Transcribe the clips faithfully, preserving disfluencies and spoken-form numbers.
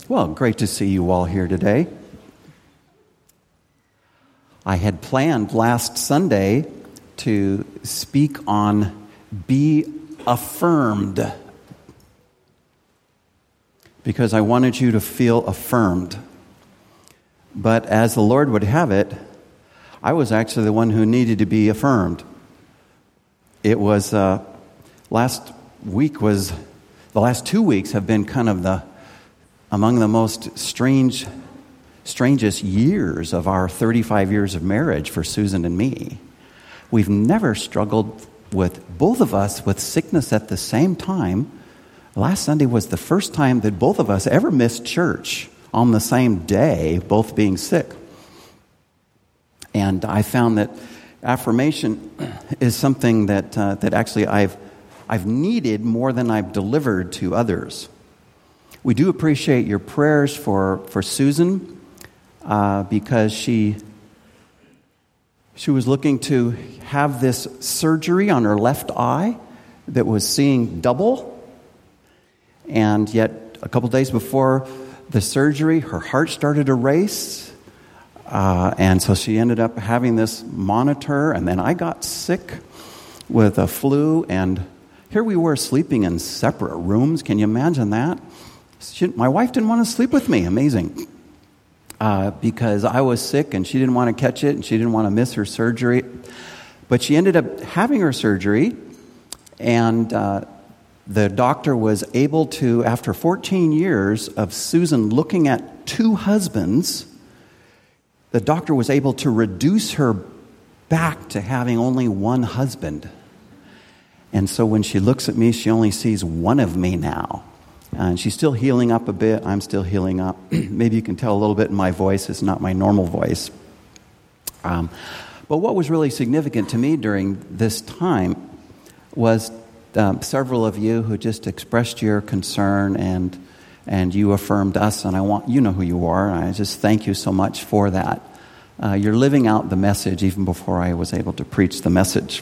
Well, great to see you all here today. I had planned last Sunday to speak on be affirmed because I wanted you to feel affirmed. But as the Lord would have it, I was actually the one who needed to be affirmed. It was, uh, last week was, the last two weeks have been kind of the among the most strange, strangest years of our thirty-five years of marriage for Susan and me. We've never struggled with, both of us, with sickness at the same time. Last Sunday was the first time that both of us ever missed church on the same day, both being sick. And I found that affirmation is something that uh, that actually I've I've needed more than I've delivered to others. We do appreciate your prayers for, for Susan uh, because she she was looking to have this surgery on her left eye that was seeing double. And yet a couple days before the surgery, her heart started to race. Uh, and so she ended up having this monitor. And then I got sick with a flu. And here we were sleeping in separate rooms. Can you imagine that? She, my wife didn't want to sleep with me. Amazing. Uh, because I was sick and she didn't want to catch it and she didn't want to miss her surgery. But she ended up having her surgery, and uh, the doctor was able to, after fourteen years of Susan looking at two husbands, the doctor was able to reduce her back to having only one husband. And so when she looks at me, she only sees one of me now. And she's still healing up a bit. I'm still healing up. Maybe you can tell a little bit in my voice. It's not my normal voice. Um, but what was really significant to me during this time was um, several of you who just expressed your concern and and you affirmed us. And I want you know who you are. And I just thank you so much for that. Uh, you're living out the message even before I was able to preach the message.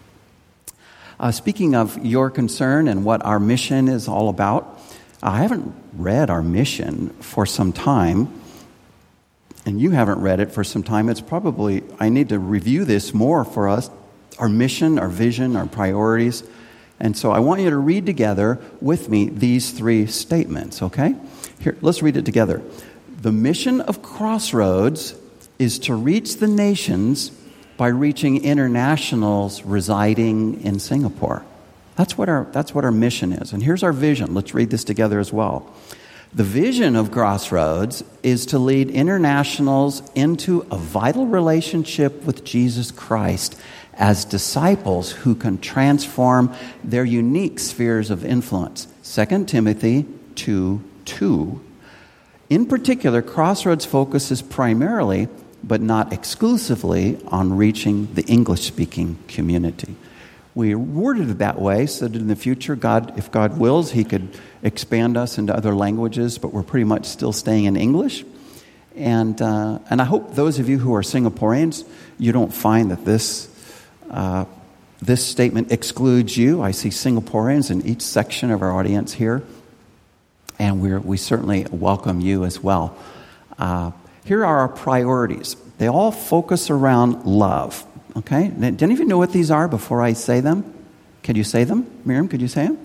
Uh, speaking of your concern and what our mission is all about, I haven't read our mission for some time, and you haven't read it for some time. It's probably, I need to review this more for us, our mission, our vision, our priorities. And so I want you to read together with me these three statements, okay? Here, let's read it together. The mission of Crossroads is to reach the nations by reaching internationals residing in Singapore. That's what our that's what our mission is. And here's our vision. Let's read this together as well. The vision of Crossroads is to lead internationals into a vital relationship with Jesus Christ as disciples who can transform their unique spheres of influence. Second Timothy two two. In particular, Crossroads focuses primarily, but not exclusively, on reaching the English-speaking community. We worded it that way so that in the future, God, if God wills, He could expand us into other languages, but we're pretty much still staying in English. And uh, and I hope those of you who are Singaporeans, you don't find that this uh, this statement excludes you. I see Singaporeans in each section of our audience here, and we we certainly welcome you as well. Uh, here are our priorities. They all focus around love. Okay? Do any of you know what these are before I say them? Can you say them? Miriam, could you say them?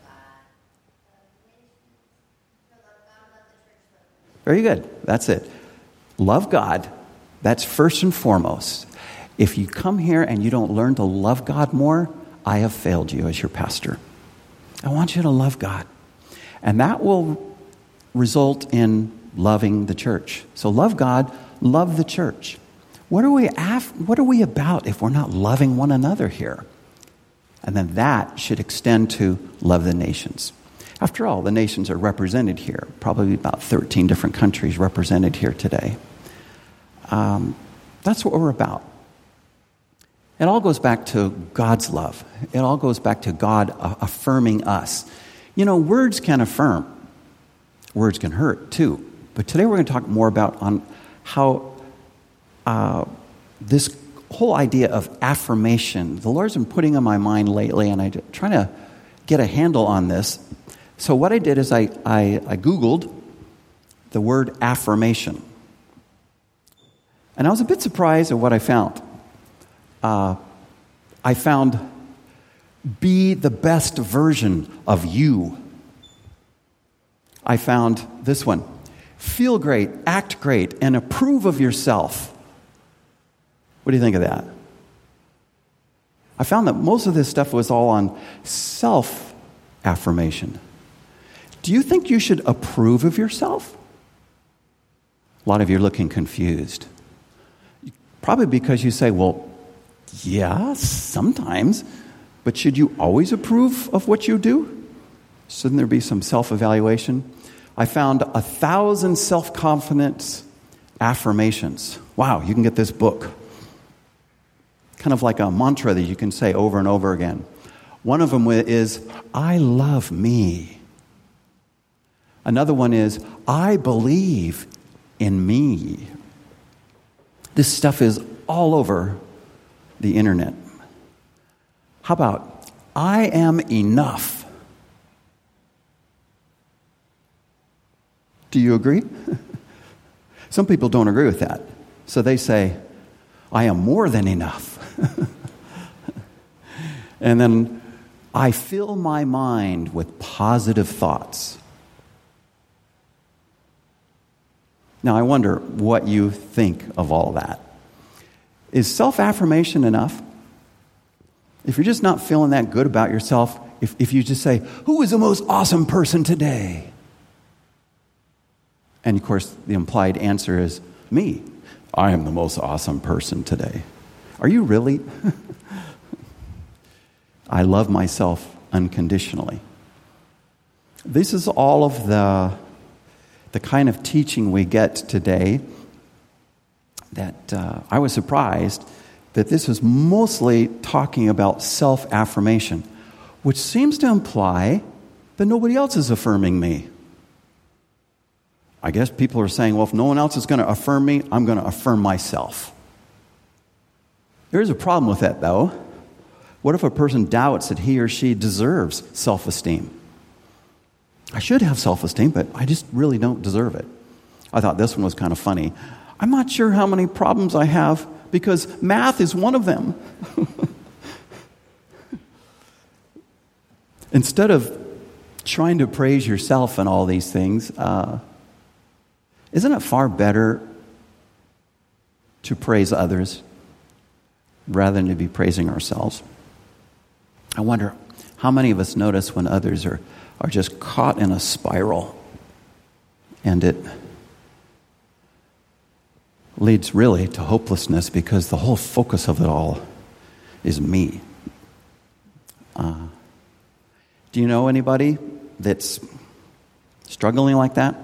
Very good. That's it. Love God. That's first and foremost. If you come here and you don't learn to love God more, I have failed you as your pastor. I want you to love God. And that will result in loving the church. So love God, love the church. What are we af- what are we about if we're not loving one another here? And then that should extend to love the nations. After all, the nations are represented here. Probably about thirteen different countries represented here today. Um, that's what we're about. It all goes back to God's love. It all goes back to God uh, affirming us. You know, words can affirm. Words can hurt too. But today we're going to talk more about on how Uh, this whole idea of affirmation, the Lord's been putting on my mind lately, and I'm trying to get a handle on this. So what I did is I, I, I Googled the word affirmation. And I was a bit surprised at what I found. Uh, I found, be the best version of you. I found this one, feel great, act great, and approve of yourself. What do you think of that? I found that most of this stuff was all on self-affirmation. Do you think you should approve of yourself? A lot of you are looking confused. Probably because you say, well, yeah, sometimes, but should you always approve of what you do? Shouldn't there be some self-evaluation? I found a thousand self-confidence affirmations. Wow, you can get this book. Kind of like a mantra that you can say over and over again. One of them is, I love me. Another one is, I believe in me. This stuff is all over the internet. How about, I am enough? Do you agree? Some people don't agree with that. So they say, I am more than enough. And then, I fill my mind with positive thoughts. Now, I wonder what you think of all that. Is self-affirmation enough? If you're just not feeling that good about yourself, if, if you just say, who is the most awesome person today? And of course, the implied answer is, me. I am the most awesome person today. Are you really? I love myself unconditionally. This is all of the, the kind of teaching we get today that uh, I was surprised that this is mostly talking about self-affirmation, which seems to imply that nobody else is affirming me. I guess people are saying, well, if no one else is going to affirm me, I'm going to affirm myself. There is a problem with that, though. What if a person doubts that he or she deserves self-esteem? I should have self-esteem, but I just really don't deserve it. I thought this one was kind of funny. I'm not sure how many problems I have because math is one of them. Instead of trying to praise yourself and all these things, uh, isn't it far better to praise others rather than to be praising ourselves? I wonder how many of us notice when others are, are just caught in a spiral and it leads really to hopelessness because the whole focus of it all is me. Uh, do you know anybody that's struggling like that?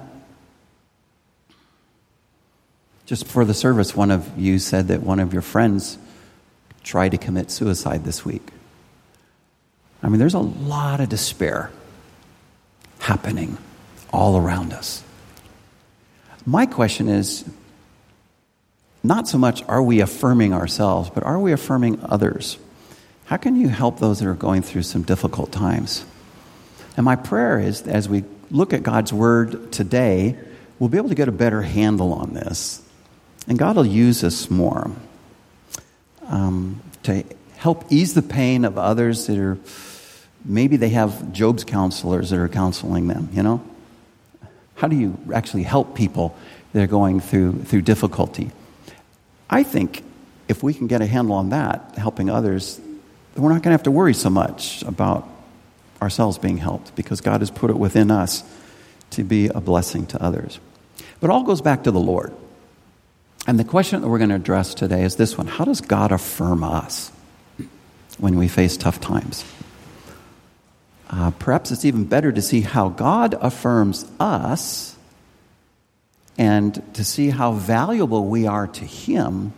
Just before the service, one of you said that one of your friends tried to commit suicide this week. I mean, there's a lot of despair happening all around us. My question is, not so much are we affirming ourselves, but are we affirming others? How can you help those that are going through some difficult times? And my prayer is, as we look at God's Word today, we'll be able to get a better handle on this. And God will use us more um, to help ease the pain of others that are, maybe they have Job's counselors that are counseling them, you know? How do you actually help people that are going through through difficulty? I think if we can get a handle on that, helping others, then we're not going to have to worry so much about ourselves being helped because God has put it within us to be a blessing to others. But it all goes back to the Lord. And the question that we're going to address today is this one. How does God affirm us when we face tough times? Uh, perhaps it's even better to see how God affirms us and to see how valuable we are to Him.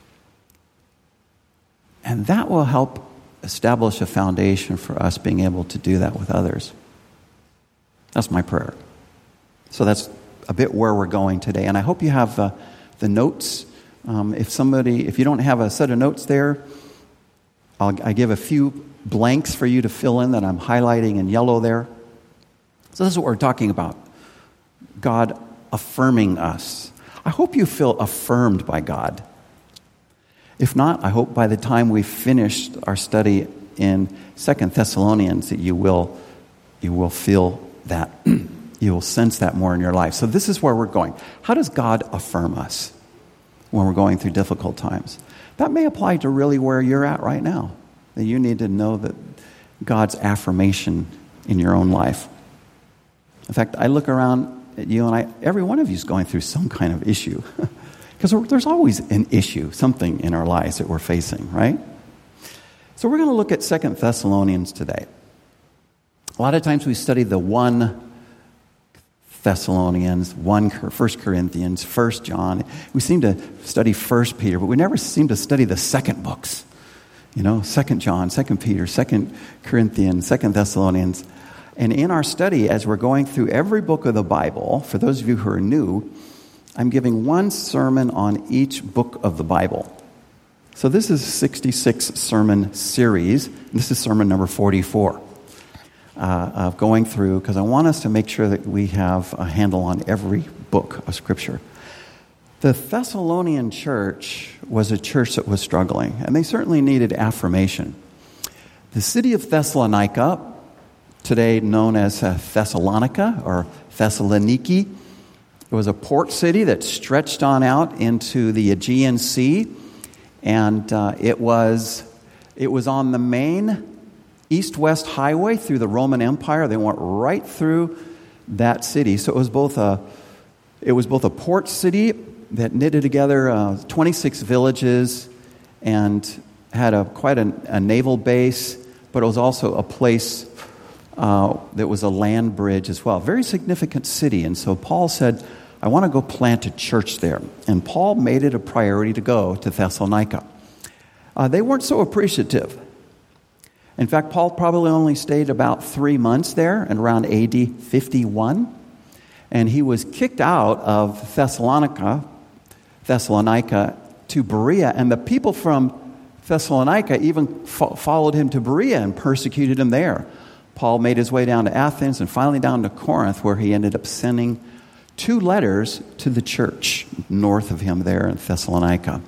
And that will help establish a foundation for us being able to do that with others. That's my prayer. So that's a bit where we're going today. And I hope you have uh, the notes. Um, if somebody, if you don't have a set of notes there, I'll, I give a few blanks for you to fill in that I'm highlighting in yellow there. So this is what we're talking about. God affirming us. I hope you feel affirmed by God. If not, I hope by the time we've finished our study in Second Thessalonians that you will, you will feel that. You will sense that more in your life. So this is where we're going. How does God affirm us when we're going through difficult times? That may apply to really where you're at right now. That you need to know that God's affirmation in your own life. In fact, I look around at you and I, every one of you is going through some kind of issue. Because there's always an issue, something in our lives that we're facing, right? So we're going to look at Second Thessalonians today. A lot of times we study the one Thessalonians, one First Corinthians, First John. We seem to study First Peter, but we never seem to study the second books. You know, Second John, Second Peter, Second Corinthians, Second Thessalonians. And in our study, as we're going through every book of the Bible, for those of you who are new, I'm giving one sermon on each book of the Bible. So this is a sixty-six sermon series. This is sermon number forty-four. Uh, of going through, because I want us to make sure that we have a handle on every book of Scripture. The Thessalonian church was a church that was struggling, and they certainly needed affirmation. The city of Thessalonica, today known as uh, Thessalonica or Thessaloniki, it was a port city that stretched on out into the Aegean Sea, and uh, it was it was on the main east-west highway through the Roman Empire. They went right through that city. So it was both a it was both a port city that knitted together uh, twenty-six villages and had a quite a, a naval base, but it was also a place uh, that was a land bridge as well. Very significant city. And so Paul said, I want to go plant a church there. And Paul made it a priority to go to Thessalonica. Uh, they weren't so appreciative. In fact, Paul probably only stayed about three months there in around A D fifty-one. And he was kicked out of Thessalonica, Thessalonica to Berea. And the people from Thessalonica even fo- followed him to Berea and persecuted him there. Paul made his way down to Athens and finally down to Corinth, where he ended up sending two letters to the church north of him there in Thessalonica.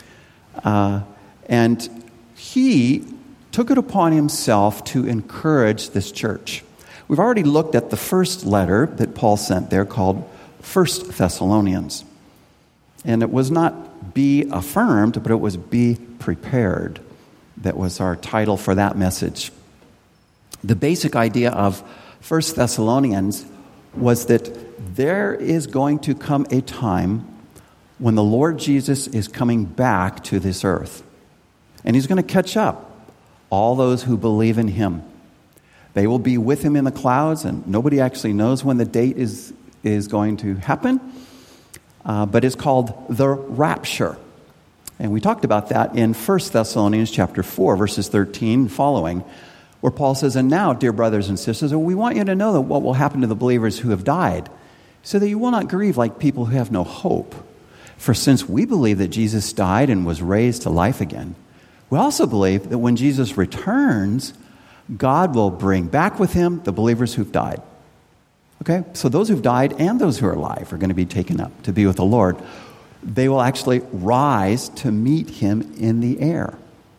Uh, and he took it upon himself to encourage this church. We've already looked at the first letter that Paul sent there called First Thessalonians. And it was not be affirmed, but it was be prepared. That was our title for that message. The basic idea of First Thessalonians was that there is going to come a time when the Lord Jesus is coming back to this earth. And he's going to catch up all those who believe in him. They will be with him in the clouds, and nobody actually knows when the date is, is going to happen. Uh, but it's called the rapture. And we talked about that in First Thessalonians chapter four, verses thirteen following, where Paul says, and now, dear brothers and sisters, we want you to know that what will happen to the believers who have died, so that you will not grieve like people who have no hope. For since we believe that Jesus died and was raised to life again, we also believe that when Jesus returns, God will bring back with him the believers who've died. Okay? So those who've died and those who are alive are going to be taken up to be with the Lord. They will actually rise to meet him in the air.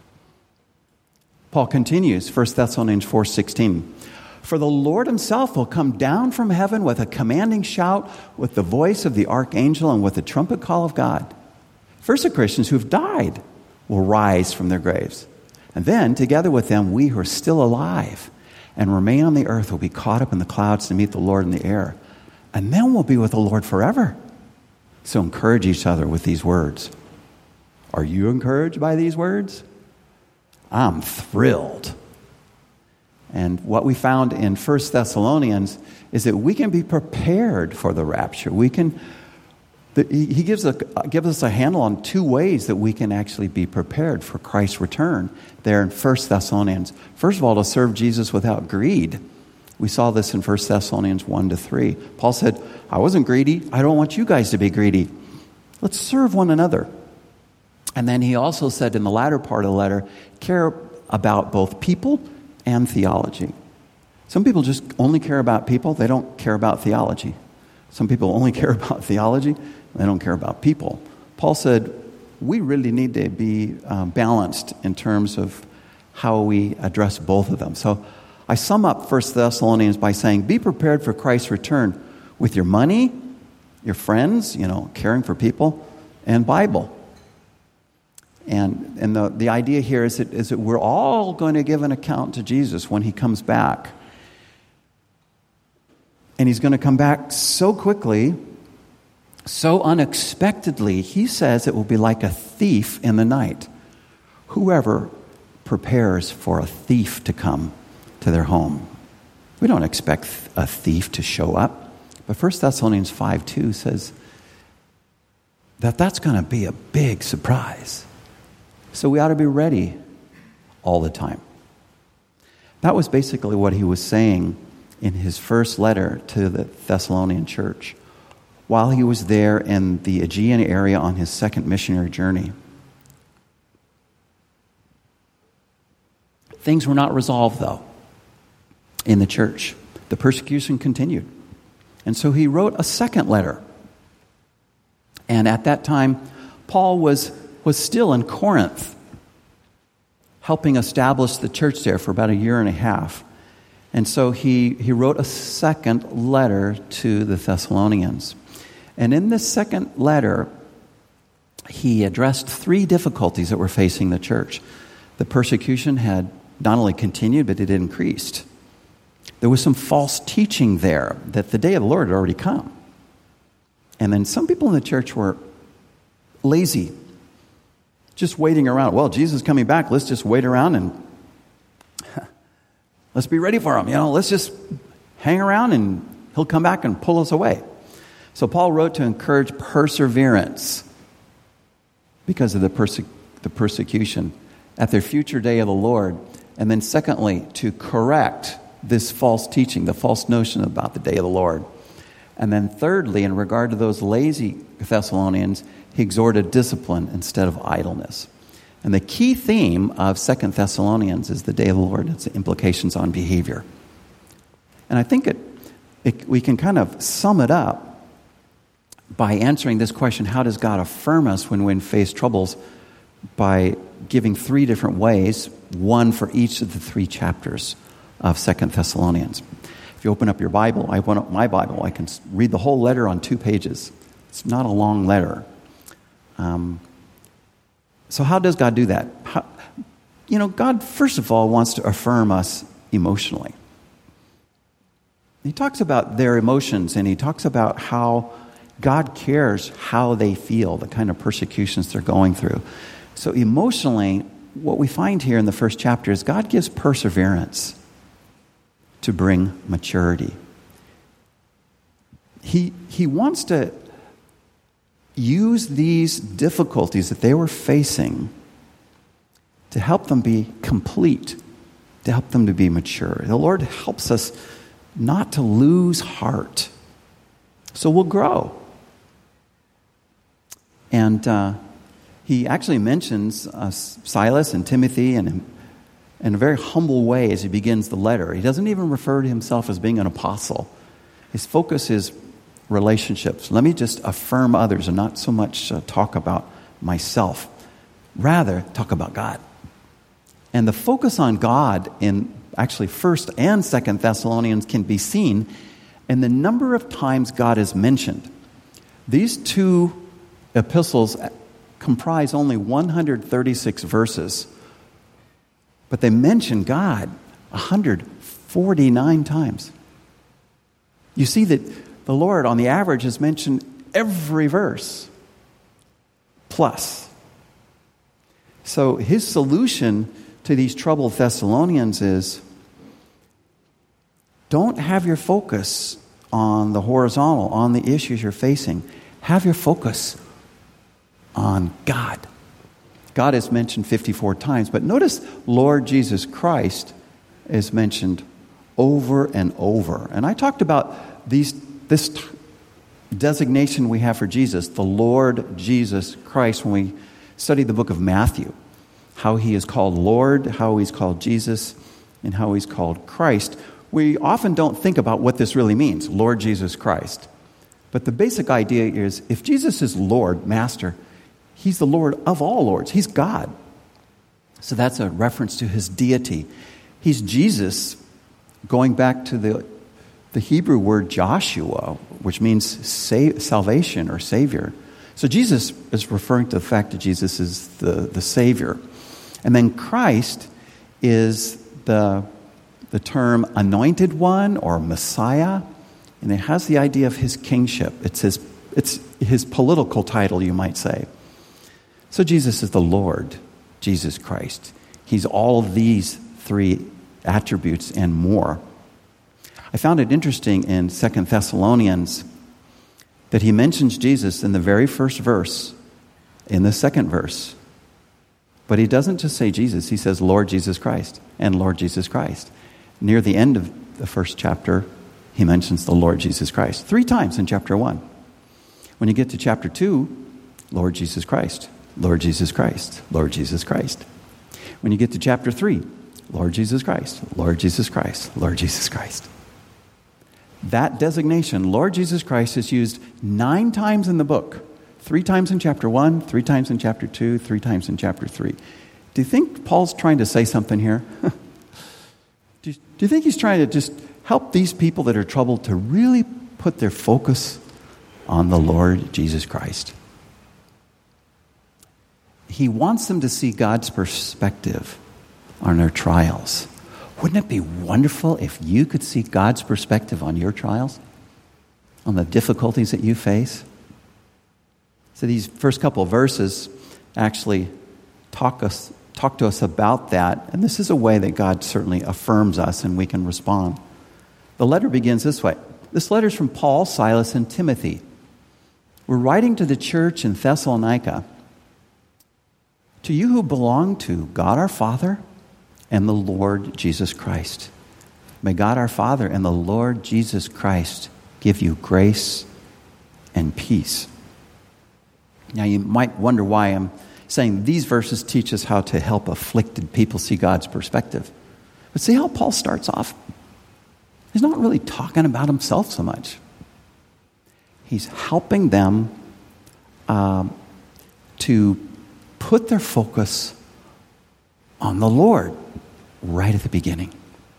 Paul continues, First Thessalonians four sixteen. For the Lord himself will come down from heaven with a commanding shout, with the voice of the archangel, and with the trumpet call of God. First, the Christians who have died will rise from their graves. And then, together with them, we who are still alive and remain on the earth will be caught up in the clouds to meet the Lord in the air. And then we'll be with the Lord forever. So encourage each other with these words. Are you encouraged by these words? I'm thrilled. And what we found in First Thessalonians is that we can be prepared for the rapture. We can He gives, a, gives us a handle on two ways that we can actually be prepared for Christ's return there in First Thessalonians. First of all, to serve Jesus without greed. We saw this in First Thessalonians one to three. Paul said, I wasn't greedy. I don't want you guys to be greedy. Let's serve one another. And then he also said in the latter part of the letter, care about both people and theology. Some people just only care about people. They don't care about theology. Some people only care about theology. They don't care about people. Paul said, we really need to be um, balanced in terms of how we address both of them. So I sum up First Thessalonians by saying, be prepared for Christ's return with your money, your friends, you know, caring for people, and Bible. And and the, the idea here is that, is that we're all going to give an account to Jesus when he comes back. And he's going to come back so quickly, so unexpectedly, he says it will be like a thief in the night. Whoever prepares for a thief to come to their home. We don't expect a thief to show up. But First Thessalonians five two says that that's going to be a big surprise. So we ought to be ready all the time. That was basically what he was saying in his first letter to the Thessalonian church while he was there in the Aegean area on his second missionary journey. Things were not resolved, though, in the church. The persecution continued. And so he wrote a second letter. And at that time, Paul was, was still in Corinth, helping establish the church there for about a year and a half. And so he, he wrote a second letter to the Thessalonians. And in this second letter, he addressed three difficulties that were facing the church. The persecution had not only continued, but it increased. There was some false teaching there that the day of the Lord had already come. And then some people in the church were lazy, just waiting around. Well, Jesus is coming back. Let's just wait around and let's be ready for him. You know, let's just hang around and he'll come back and pull us away. So Paul wrote to encourage perseverance because of the, perse- the persecution at their future day of the Lord. And then secondly, to correct this false teaching, the false notion about the day of the Lord. And then thirdly, in regard to those lazy Thessalonians, he exhorted discipline instead of idleness. And the key theme of Second Thessalonians is the day of the Lord and its implications on behavior. And I think it, it, we can kind of sum it up by answering this question, how does God affirm us when we face troubles, by giving three different ways, one for each of the three chapters of Second Thessalonians. If you open up your Bible, I open up my Bible, I can read the whole letter on two pages. It's not a long letter. Um, so how does God do that? How, you know, God, first of all, wants to affirm us emotionally. He talks about their emotions, and he talks about how God cares how they feel, the kind of persecutions they're going through. So emotionally, what we find here in the first chapter is God gives perseverance to bring maturity. He, he wants to use these difficulties that they were facing to help them be complete, to help them to be mature. The Lord helps us not to lose heart, so we'll grow. And uh, he actually mentions uh, Silas and Timothy and in a very humble way as he begins the letter. He doesn't even refer to himself as being an apostle. His focus is relationships. Let me just affirm others and not so much uh, talk about myself. Rather, talk about God. And the focus on God in actually First and Second Thessalonians can be seen in the number of times God is mentioned. These two epistles comprise only one hundred thirty-six verses, but they mention God one hundred forty-nine times. You see that the Lord, on the average, is mentioned every verse, plus. So his solution to these troubled Thessalonians is, don't have your focus on the horizontal, on the issues you're facing. Have your focus on God. God is mentioned fifty-four times, but notice Lord Jesus Christ is mentioned over and over. And I talked about these this t- designation we have for Jesus, the Lord Jesus Christ, when we studied the book of Matthew, how he is called Lord, how he's called Jesus, and how he's called Christ. We often don't think about what this really means, Lord Jesus Christ. But the basic idea is if Jesus is Lord, Master, he's the Lord of all lords. He's God. So that's a reference to his deity. He's Jesus, going back to the, the Hebrew word Joshua, which means save, salvation or Savior. So Jesus is referring to the fact that Jesus is the, the Savior. And then Christ is the, the term anointed one or Messiah. And it has the idea of his kingship. It's his, it's his political title, you might say. So Jesus is the Lord, Jesus Christ. He's all of these three attributes and more. I found it interesting in Second Thessalonians that he mentions Jesus in the very first verse, in the second verse. But he doesn't just say Jesus, he says Lord Jesus Christ and Lord Jesus Christ. Near the end of the first chapter, he mentions the Lord Jesus Christ three times in chapter one. When you get to chapter two, Lord Jesus Christ, Lord Jesus Christ, Lord Jesus Christ. When you get to chapter three, Lord Jesus Christ, Lord Jesus Christ, Lord Jesus Christ. That designation, Lord Jesus Christ, is used nine times in the book. Three times in chapter one, three times in chapter two, three times in chapter three. Do you think Paul's trying to say something here? do, you, do you think he's trying to just help these people that are troubled to really put their focus on the Lord Jesus Christ? He wants them to see God's perspective on their trials. Wouldn't it be wonderful if you could see God's perspective on your trials, on the difficulties that you face? So these first couple of verses actually talk us talk to us about that, and this is a way that God certainly affirms us and we can respond. The letter begins this way. This letter is from Paul, Silas, and Timothy. We're writing to the church in Thessalonica. To you who belong to God our Father and the Lord Jesus Christ. May God our Father and the Lord Jesus Christ give you grace and peace. Now you might wonder why I'm saying these verses teach us how to help afflicted people see God's perspective. But see how Paul starts off? He's not really talking about himself so much. He's helping them um, to put their focus on the Lord right at the beginning.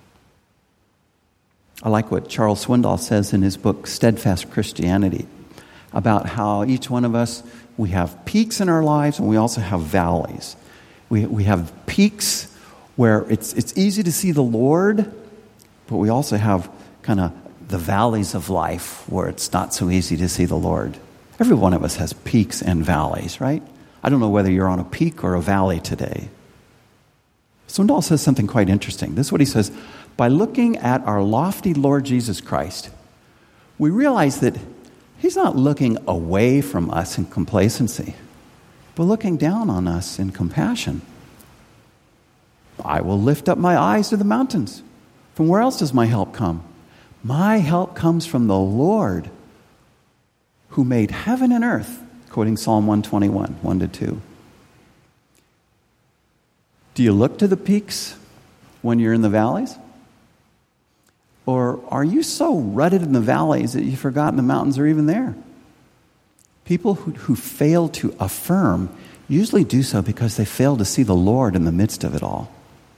I like what Charles Swindoll says in his book, Steadfast Christianity, about how each one of us, we have peaks in our lives and we also have valleys. We, we have peaks where it's, it's easy to see the Lord, but we also have kind of the valleys of life where it's not so easy to see the Lord. Every one of us has peaks and valleys, right? I don't know whether you're on a peak or a valley today. Swindoll says something quite interesting. This is what he says. By looking at our lofty Lord Jesus Christ, we realize that he's not looking away from us in complacency, but looking down on us in compassion. I will lift up my eyes to the mountains. From where else does my help come? My help comes from the Lord who made heaven and earth, quoting Psalm one twenty-one, one to two. Do you look to the peaks when you're in the valleys? Or are you so rutted in the valleys that you've forgotten the mountains are even there? People who, who fail to affirm usually do so because they fail to see the Lord in the midst of it all.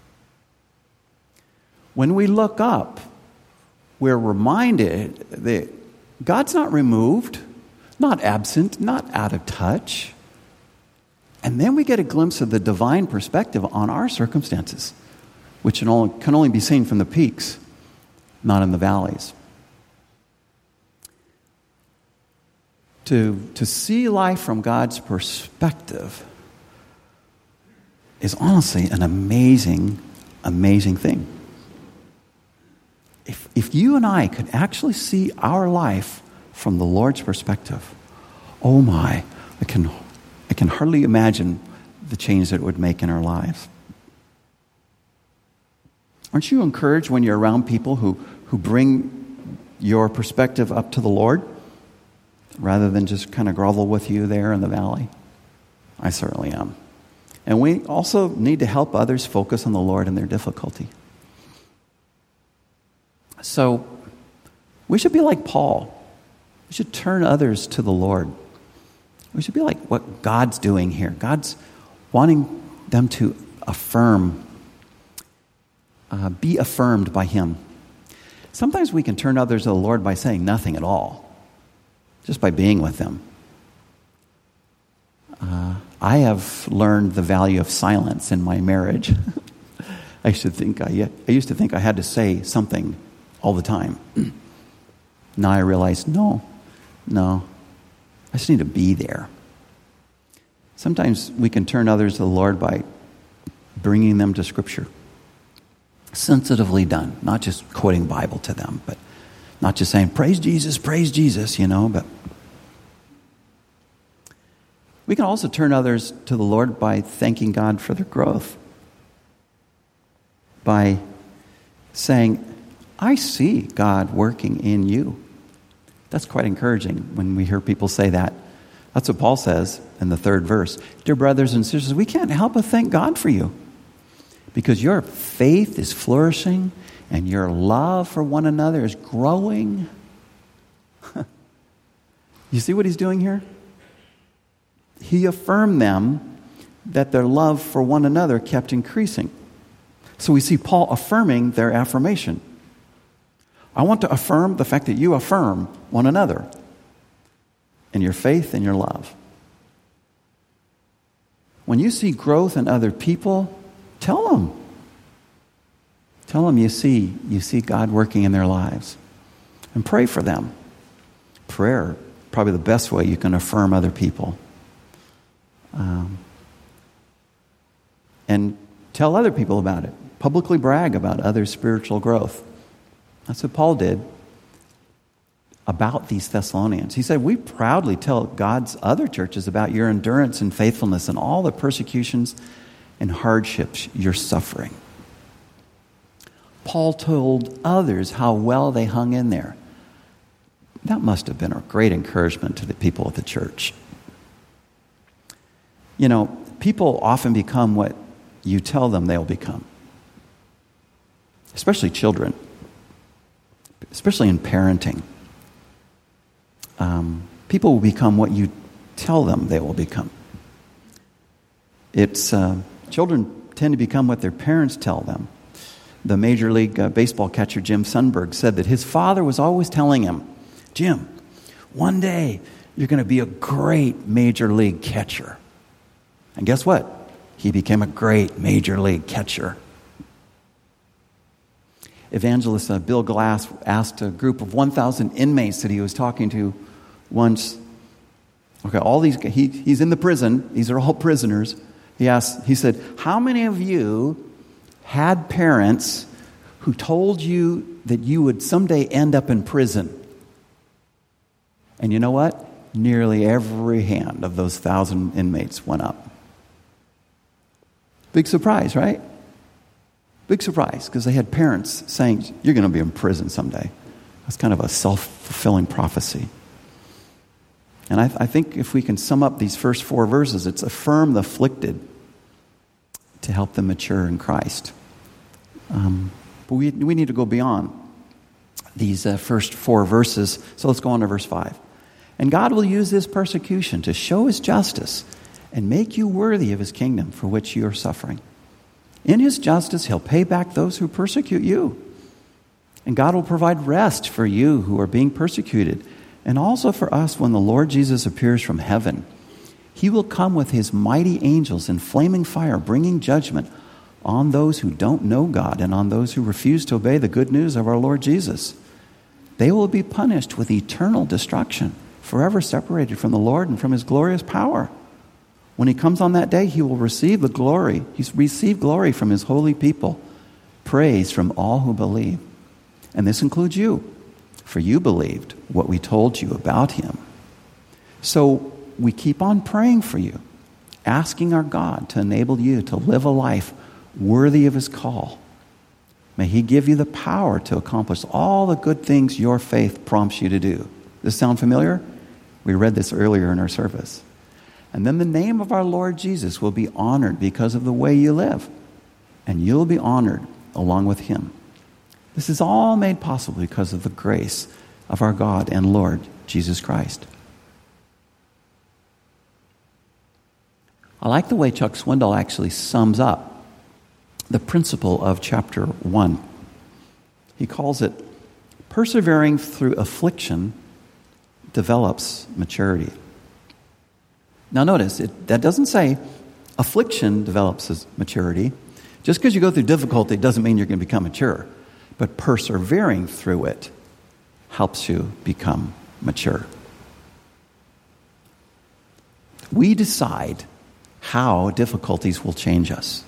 When we look up, we're reminded that God's not removed, not absent, not out of touch. And then we get a glimpse of the divine perspective on our circumstances, which can only, can only be seen from the peaks, not in the valleys. To, to see life from God's perspective is honestly an amazing, amazing thing. If, if you and I could actually see our life from the Lord's perspective, oh my, I can, I can hardly imagine the change that it would make in our lives. Aren't you encouraged when you're around people who, who bring your perspective up to the Lord rather than just kind of grovel with you there in the valley? I certainly am. And we also need to help others focus on the Lord in their difficulty. So we should be like Paul. We We should turn others to the Lord. We should be like what God's doing here. God's wanting them to affirm, uh, be affirmed by Him. Sometimes we can turn others to the Lord by saying nothing at all, just by being with them. Uh, I have learned the value of silence in my marriage. I used to think I, I used to think I had to say something all the time. Now I realize, no, no, I just need to be there. Sometimes we can turn others to the Lord by bringing them to Scripture. Sensitively done, not just quoting Bible to them, but not just saying, praise Jesus, praise Jesus, you know, but we can also turn others to the Lord by thanking God for their growth. By saying, I see God working in you. That's quite encouraging when we hear people say that. That's what Paul says in the third verse. Dear brothers and sisters, we can't help but thank God for you, because your faith is flourishing and your love for one another is growing. You see what he's doing here? He affirmed them that their love for one another kept increasing. So we see Paul affirming their affirmation. I want to affirm the fact that you affirm one another in your faith and your love. When you see growth in other people, tell them. Tell them you see, you see God working in their lives. And pray for them. Prayer, probably the best way you can affirm other people. Um, and tell other people about it. Publicly brag about others' spiritual growth. That's what Paul did about these Thessalonians. He said, we proudly tell God's other churches about your endurance and faithfulness and all the persecutions and hardships you're suffering. Paul told others how well they hung in there. That must have been a great encouragement to the people of the church. You know, people often become what you tell them they'll become. Especially children. Especially in parenting. Um, people will become what you tell them they will become. It's uh, children tend to become what their parents tell them. The Major League uh, Baseball catcher Jim Sundberg said that his father was always telling him, Jim, one day you're going to be a great Major League catcher. And guess what? He became a great Major League catcher. Evangelist uh, Bill Glass asked a group of one thousand inmates that he was talking to once, okay, all these, he, he's in the prison, these are all prisoners. He asked, he said, how many of you had parents who told you that you would someday end up in prison? And you know what? Nearly every hand of those thousand inmates went up. Big surprise, right? Big surprise, because they had parents saying, you're going to be in prison someday. That's kind of a self-fulfilling prophecy. And I, I think if we can sum up these first four verses, it's affirm the afflicted to help them mature in Christ. Um, but we, we need to go beyond these uh, first four verses. So let's go on to verse five. And God will use this persecution to show His justice and make you worthy of His kingdom for which you are suffering. In His justice, He'll pay back those who persecute you. And God will provide rest for you who are being persecuted, and also for us when the Lord Jesus appears from heaven. He will come with His mighty angels in flaming fire, bringing judgment on those who don't know God and on those who refuse to obey the good news of our Lord Jesus. They will be punished with eternal destruction, forever separated from the Lord and from His glorious power. When He comes on that day, He will receive the glory. He's received glory from His holy people, praise from all who believe. And this includes you, for you believed what we told you about Him. So we keep on praying for you, asking our God to enable you to live a life worthy of His call. May He give you the power to accomplish all the good things your faith prompts you to do. Does this sound familiar? We read this earlier in our service. And then the name of our Lord Jesus will be honored because of the way you live. And you'll be honored along with Him. This is all made possible because of the grace of our God and Lord, Jesus Christ. I like the way Chuck Swindoll actually sums up the principle of chapter one. He calls it, persevering through affliction develops maturity. Now notice, it, that doesn't say affliction develops as maturity. Just because you go through difficulty doesn't mean you're going to become mature. But persevering through it helps you become mature. We decide how difficulties will change us.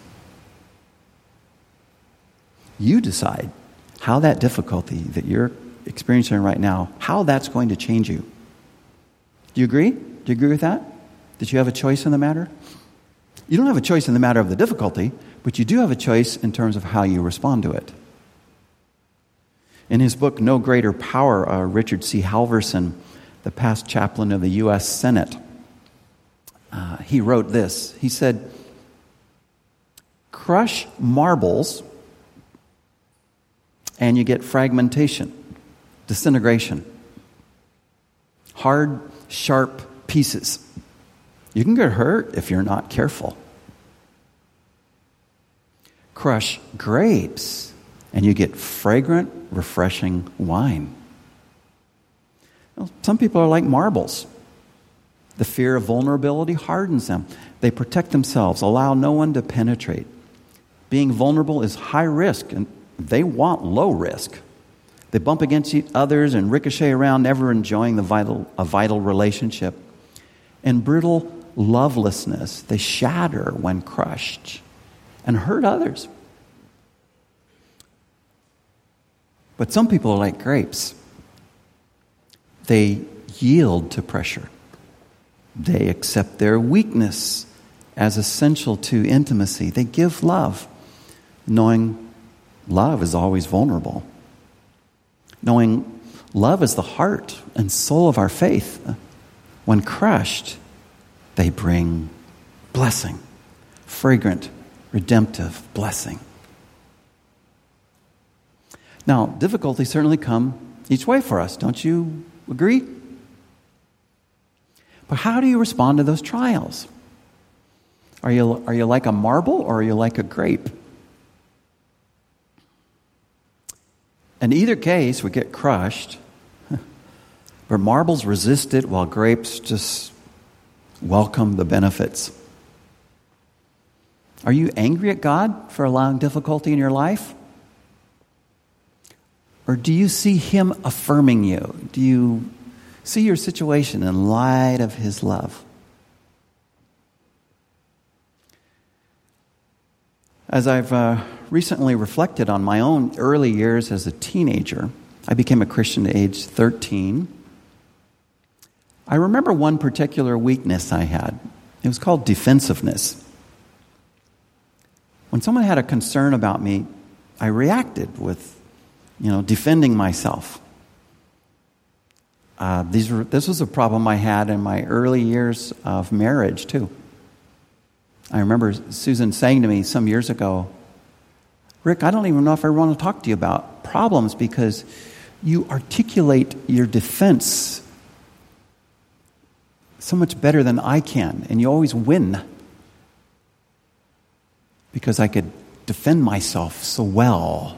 You decide how that difficulty that you're experiencing right now, how that's going to change you. Do you agree? Do you agree with that? That you have a choice in the matter? You don't have a choice in the matter of the difficulty, but you do have a choice in terms of how you respond to it. In his book, No Greater Power, uh, Richard C. Halverson, the past chaplain of the U S Senate, uh, he wrote this. He said, crush marbles and you get fragmentation, disintegration, hard, sharp pieces. You can get hurt if you're not careful. Crush grapes and you get fragrant, refreshing wine. Well, some people are like marbles. The fear of vulnerability hardens them. They protect themselves, allow no one to penetrate. Being vulnerable is high risk, and they want low risk. They bump against each others and ricochet around, never enjoying the vital, a vital relationship. And brittle lovelessness, they shatter when crushed and hurt others. But some people are like grapes. They yield to pressure. They accept their weakness as essential to intimacy. They give love, knowing love is always vulnerable. Knowing love is the heart and soul of our faith. When crushed, they bring blessing, fragrant, redemptive blessing. Now, difficulties certainly come each way for us. Don't you agree? But how do you respond to those trials? Are you, are you like a marble or are you like a grape? In either case, we get crushed. But marbles resist it while grapes just welcome the benefits. Are you angry at God for allowing difficulty in your life? Or do you see Him affirming you? Do you see your situation in light of His love? As I've uh, recently reflected on my own early years as a teenager, I became a Christian at age thirteen. I remember one particular weakness I had. It was called defensiveness. When someone had a concern about me, I reacted with, you know, defending myself. Uh, these were, this was a problem I had in my early years of marriage, too. I remember Susan saying to me some years ago, Rick, I don't even know if I want to talk to you about problems because you articulate your defense so much better than I can, and you always win because I could defend myself so well.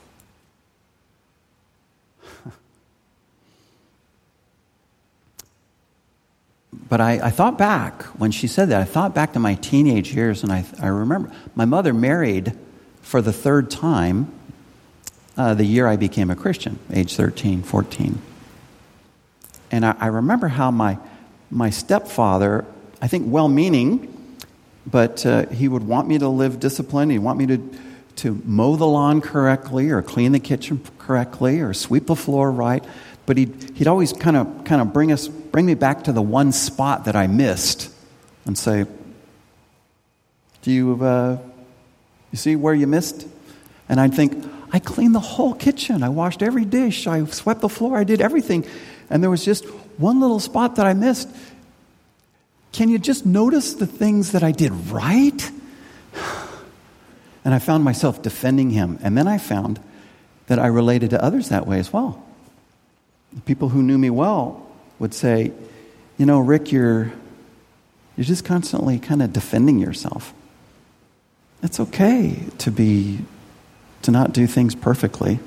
But I, I thought back, when she said that, I thought back to my teenage years, and I, I remember my mother married for the third time uh, the year I became a Christian, age thirteen, fourteen. And I, I remember how my my stepfather, I think well-meaning, but uh, he would want me to live disciplined. He'd want me to, to mow the lawn correctly or clean the kitchen correctly or sweep the floor right. But he'd, he'd always kind of kind of bring us bring me back to the one spot that I missed and say, do you, uh, you see where you missed? And I'd think, I cleaned the whole kitchen. I washed every dish. I swept the floor. I did everything. And there was just one little spot that I missed. Can you just notice the things that I did right? And I found myself defending him. And then I found that I related to others that way as well. The people who knew me well would say, you know, Rick, you're you're just constantly kind of defending yourself. It's okay to be to not do things perfectly.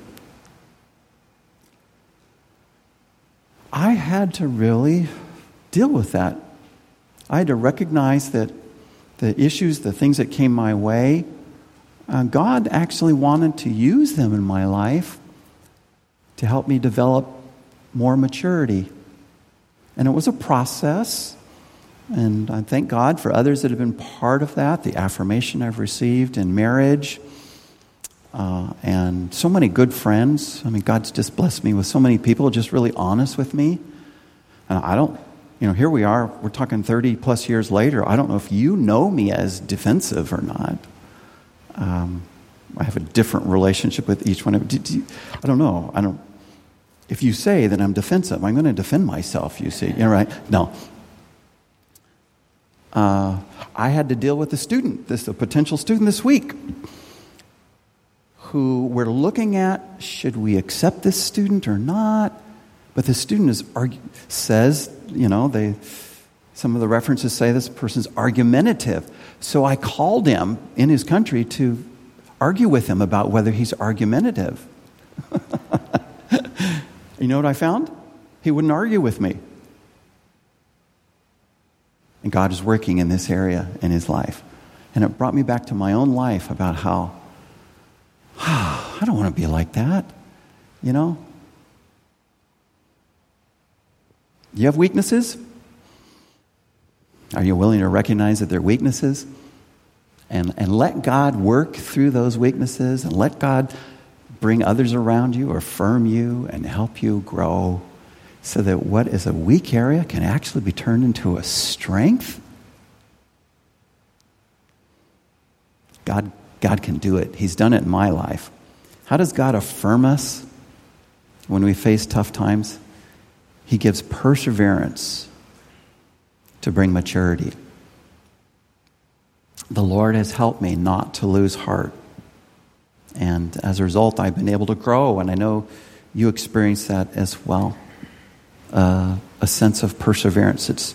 I had to really deal with that. I had to recognize that the issues, the things that came my way, uh, God actually wanted to use them in my life to help me develop more maturity. And it was a process. And I thank God for others that have been part of that, the affirmation I've received in marriage, uh, and so many good friends. I mean, God's just blessed me with so many people just really honest with me. And I don't, you know, here we are, we're talking thirty plus years later. I don't know if you know me as defensive or not. Um, I have a different relationship with each one of you. I don't know. I don't. If you say that I'm defensive, I'm going to defend myself, you see. You know, right? No. Uh, I had to deal with a student, this a potential student this week, who we're looking at, should we accept this student or not? But the student is argue, says, you know, they some of the references say this person's argumentative. So I called him in his country to argue with him about whether he's argumentative. You know what I found? He wouldn't argue with me. And God is working in this area in his life. And it brought me back to my own life about how, oh, I don't want to be like that, you know? You have weaknesses? Are you willing to recognize that they're weaknesses? And, and let God work through those weaknesses and let God bring others around you, affirm you, and help you grow so that what is a weak area can actually be turned into a strength. God, God can do it. He's done it in my life. How does God affirm us when we face tough times? He gives perseverance to bring maturity. The Lord has helped me not to lose heart. And as a result, I've been able to grow, and I know you experience that as well. Uh, a sense of perseverance. It's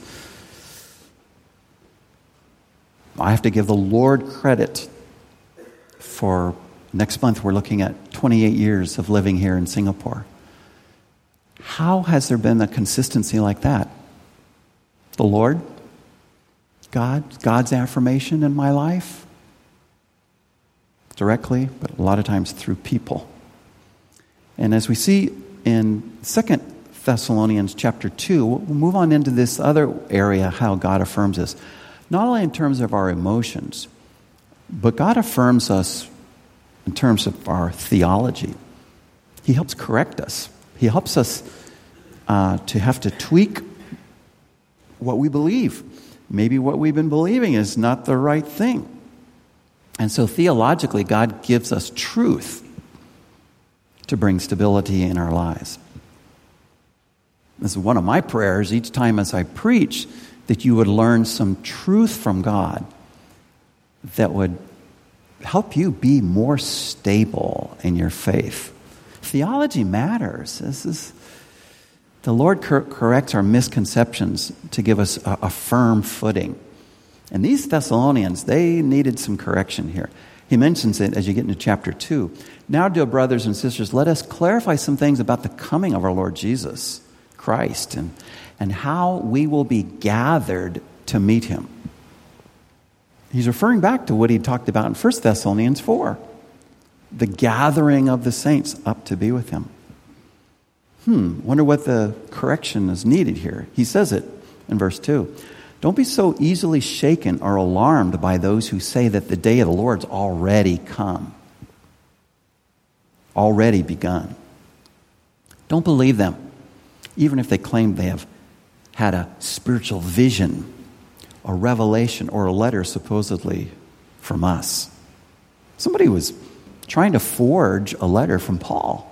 I have to give the Lord credit for next month we're looking at twenty-eight years of living here in Singapore. How has there been a consistency like that? The Lord? God? God's affirmation in my life? Directly, but a lot of times through people. And as we see in Second Thessalonians chapter two, we'll move on into this other area, how God affirms us. Not only in terms of our emotions, but God affirms us in terms of our theology. He helps correct us. He helps us uh, to have to tweak what we believe. Maybe what we've been believing is not the right thing. And so theologically, God gives us truth to bring stability in our lives. This is one of my prayers each time as I preach, that you would learn some truth from God that would help you be more stable in your faith. Theology matters. This is the Lord cor- corrects our misconceptions to give us a, a firm footing. And these Thessalonians, they needed some correction here. He mentions it as you get into chapter two. Now, dear brothers and sisters, let us clarify some things about the coming of our Lord Jesus Christ and, and how we will be gathered to meet him. He's referring back to what he talked about in First Thessalonians four, the gathering of the saints up to be with him. Hmm, wonder what the correction is needed here. He says it in verse two. Don't be so easily shaken or alarmed by those who say that the day of the Lord's already come, already begun. Don't believe them, even if they claim they have had a spiritual vision, a revelation, or a letter supposedly from us. Somebody was trying to forge a letter from Paul,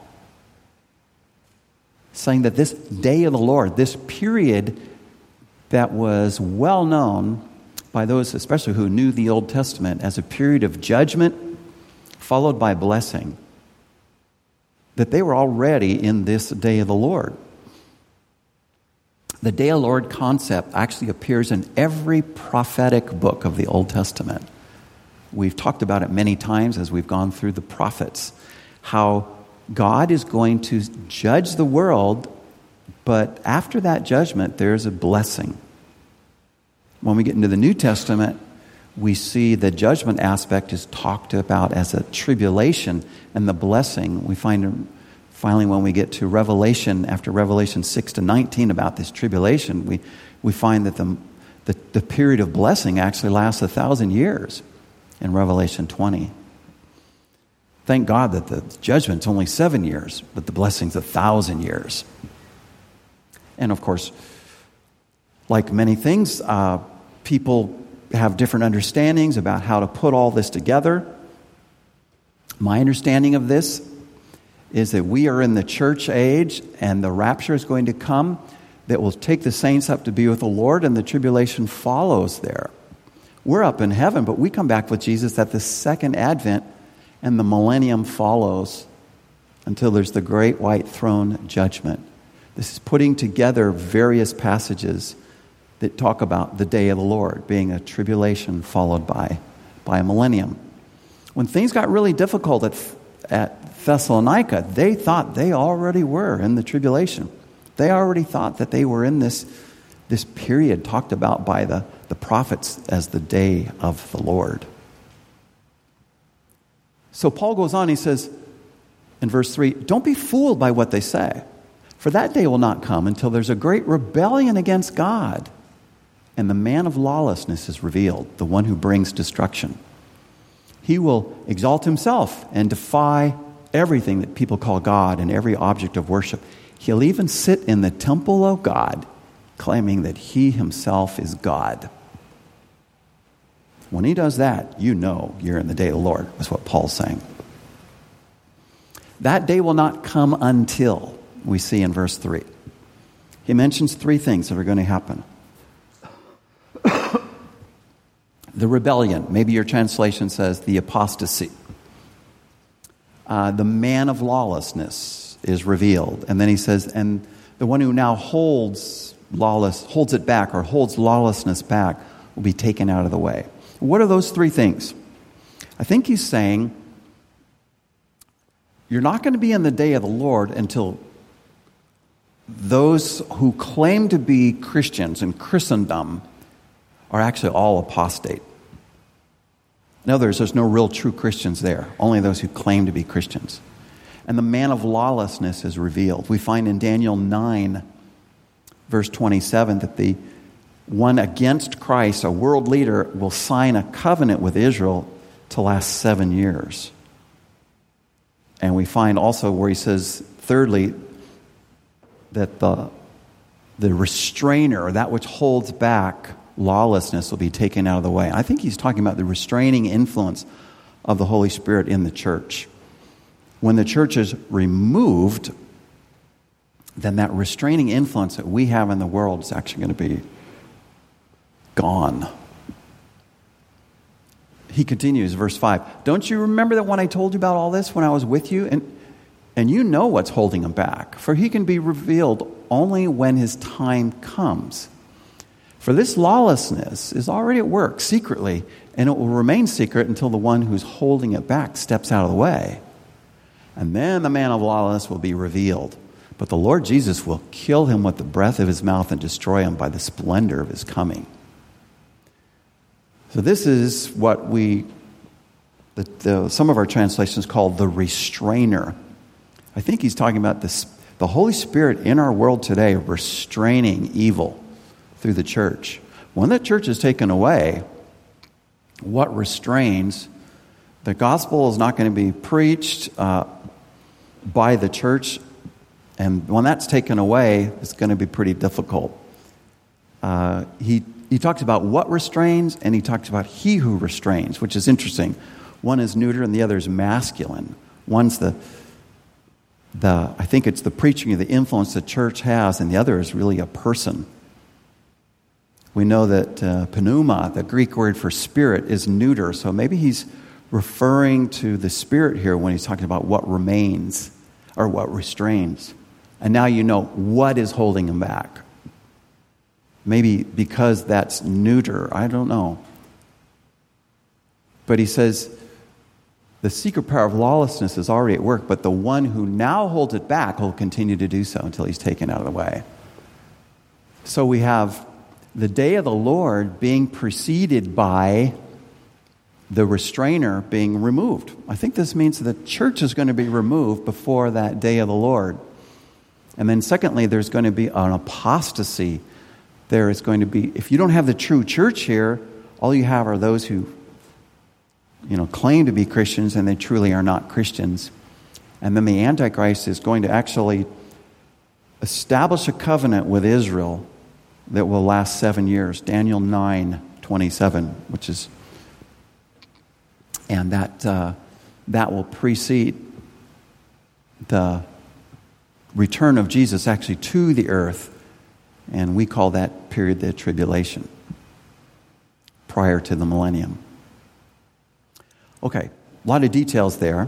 saying that this day of the Lord, this period that was well known by those especially who knew the Old Testament as a period of judgment followed by blessing, that they were already in this day of the Lord. The Day of the Lord concept actually appears in every prophetic book of the Old Testament. We've talked about it many times as we've gone through the prophets, how God is going to judge the world, but after that judgment, there's a blessing. When we get into the New Testament, we see the judgment aspect is talked about as a tribulation, and the blessing we find finally when we get to Revelation, after Revelation six to nineteen about this tribulation, we, we find that the, the, the period of blessing actually lasts a thousand years in Revelation twenty. Thank God that the judgment's only seven years, but the blessing's a thousand years. And of course, like many things, uh, people have different understandings about how to put all this together. My understanding of this is that we are in the church age and the rapture is going to come that will take the saints up to be with the Lord, and the tribulation follows there. We're up in heaven, but we come back with Jesus at the second advent, and the millennium follows until there's the great white throne judgment. This is putting together various passages that talk about the day of the Lord being a tribulation followed by, by a millennium. When things got really difficult at, at Thessalonica, they thought they already were in the tribulation. They already thought that they were in this, this period talked about by the, the prophets as the day of the Lord. So Paul goes on, he says in verse three, don't be fooled by what they say, for that day will not come until there's a great rebellion against God, and the man of lawlessness is revealed, the one who brings destruction. He will exalt himself and defy everything that people call God and every object of worship. He'll even sit in the temple of God, claiming that he himself is God. When he does that, you know you're in the day of the Lord. That's what Paul's saying. That day will not come until, we see in verse three. He mentions three things that are going to happen. The rebellion. Maybe your translation says the apostasy. Uh, the man of lawlessness is revealed. And then he says, and the one who now holds lawless, holds it back or holds lawlessness back will be taken out of the way. What are those three things? I think he's saying you're not going to be in the day of the Lord until those who claim to be Christians in Christendom are actually all apostate. In other words, there's no real true Christians there, only those who claim to be Christians. And the man of lawlessness is revealed. We find in Daniel nine, verse twenty-seven, that the one against Christ, a world leader, will sign a covenant with Israel to last seven years. And we find also where he says, thirdly, that the, the restrainer, that which holds back lawlessness, will be taken out of the way. I think he's talking about the restraining influence of the Holy Spirit in the church. When the church is removed, then that restraining influence that we have in the world is actually going to be gone. He continues, verse five. Don't you remember that when I told you about all this when I was with you? And, and you know what's holding him back, for he can be revealed only when his time comes. For this lawlessness is already at work secretly, and it will remain secret until the one who's holding it back steps out of the way. And then the man of lawlessness will be revealed. But the Lord Jesus will kill him with the breath of his mouth and destroy him by the splendor of his coming. So this is what we, the, the, some of our translations call the restrainer. I think he's talking about this, the Holy Spirit in our world today restraining evil through the church. When the church is taken away, what restrains? The gospel is not going to be preached uh, by the church, and when that's taken away, it's going to be pretty difficult. Uh, he he talks about what restrains, and he talks about he who restrains, which is interesting. One is neuter, and the other is masculine. One's the the I think it's the preaching of the influence the church has, and the other is really a person. We know that uh, pneuma, the Greek word for spirit, is neuter. So maybe he's referring to the Spirit here when he's talking about what remains or what restrains. And now you know what is holding him back. Maybe because that's neuter. I don't know. But he says, the secret power of lawlessness is already at work, but the one who now holds it back will continue to do so until he's taken out of the way. So we have the day of the Lord being preceded by the restrainer being removed. I think this means the church is going to be removed before that day of the Lord. And then secondly, there's going to be an apostasy. There is going to be, if you don't have the true church here, all you have are those who, you know, claim to be Christians and they truly are not Christians. And then the Antichrist is going to actually establish a covenant with Israel that will last seven years. Daniel nine twenty-seven, which is, and that uh, that will precede the return of Jesus actually to the earth, and we call that period the tribulation, prior to the millennium. Okay, a lot of details there,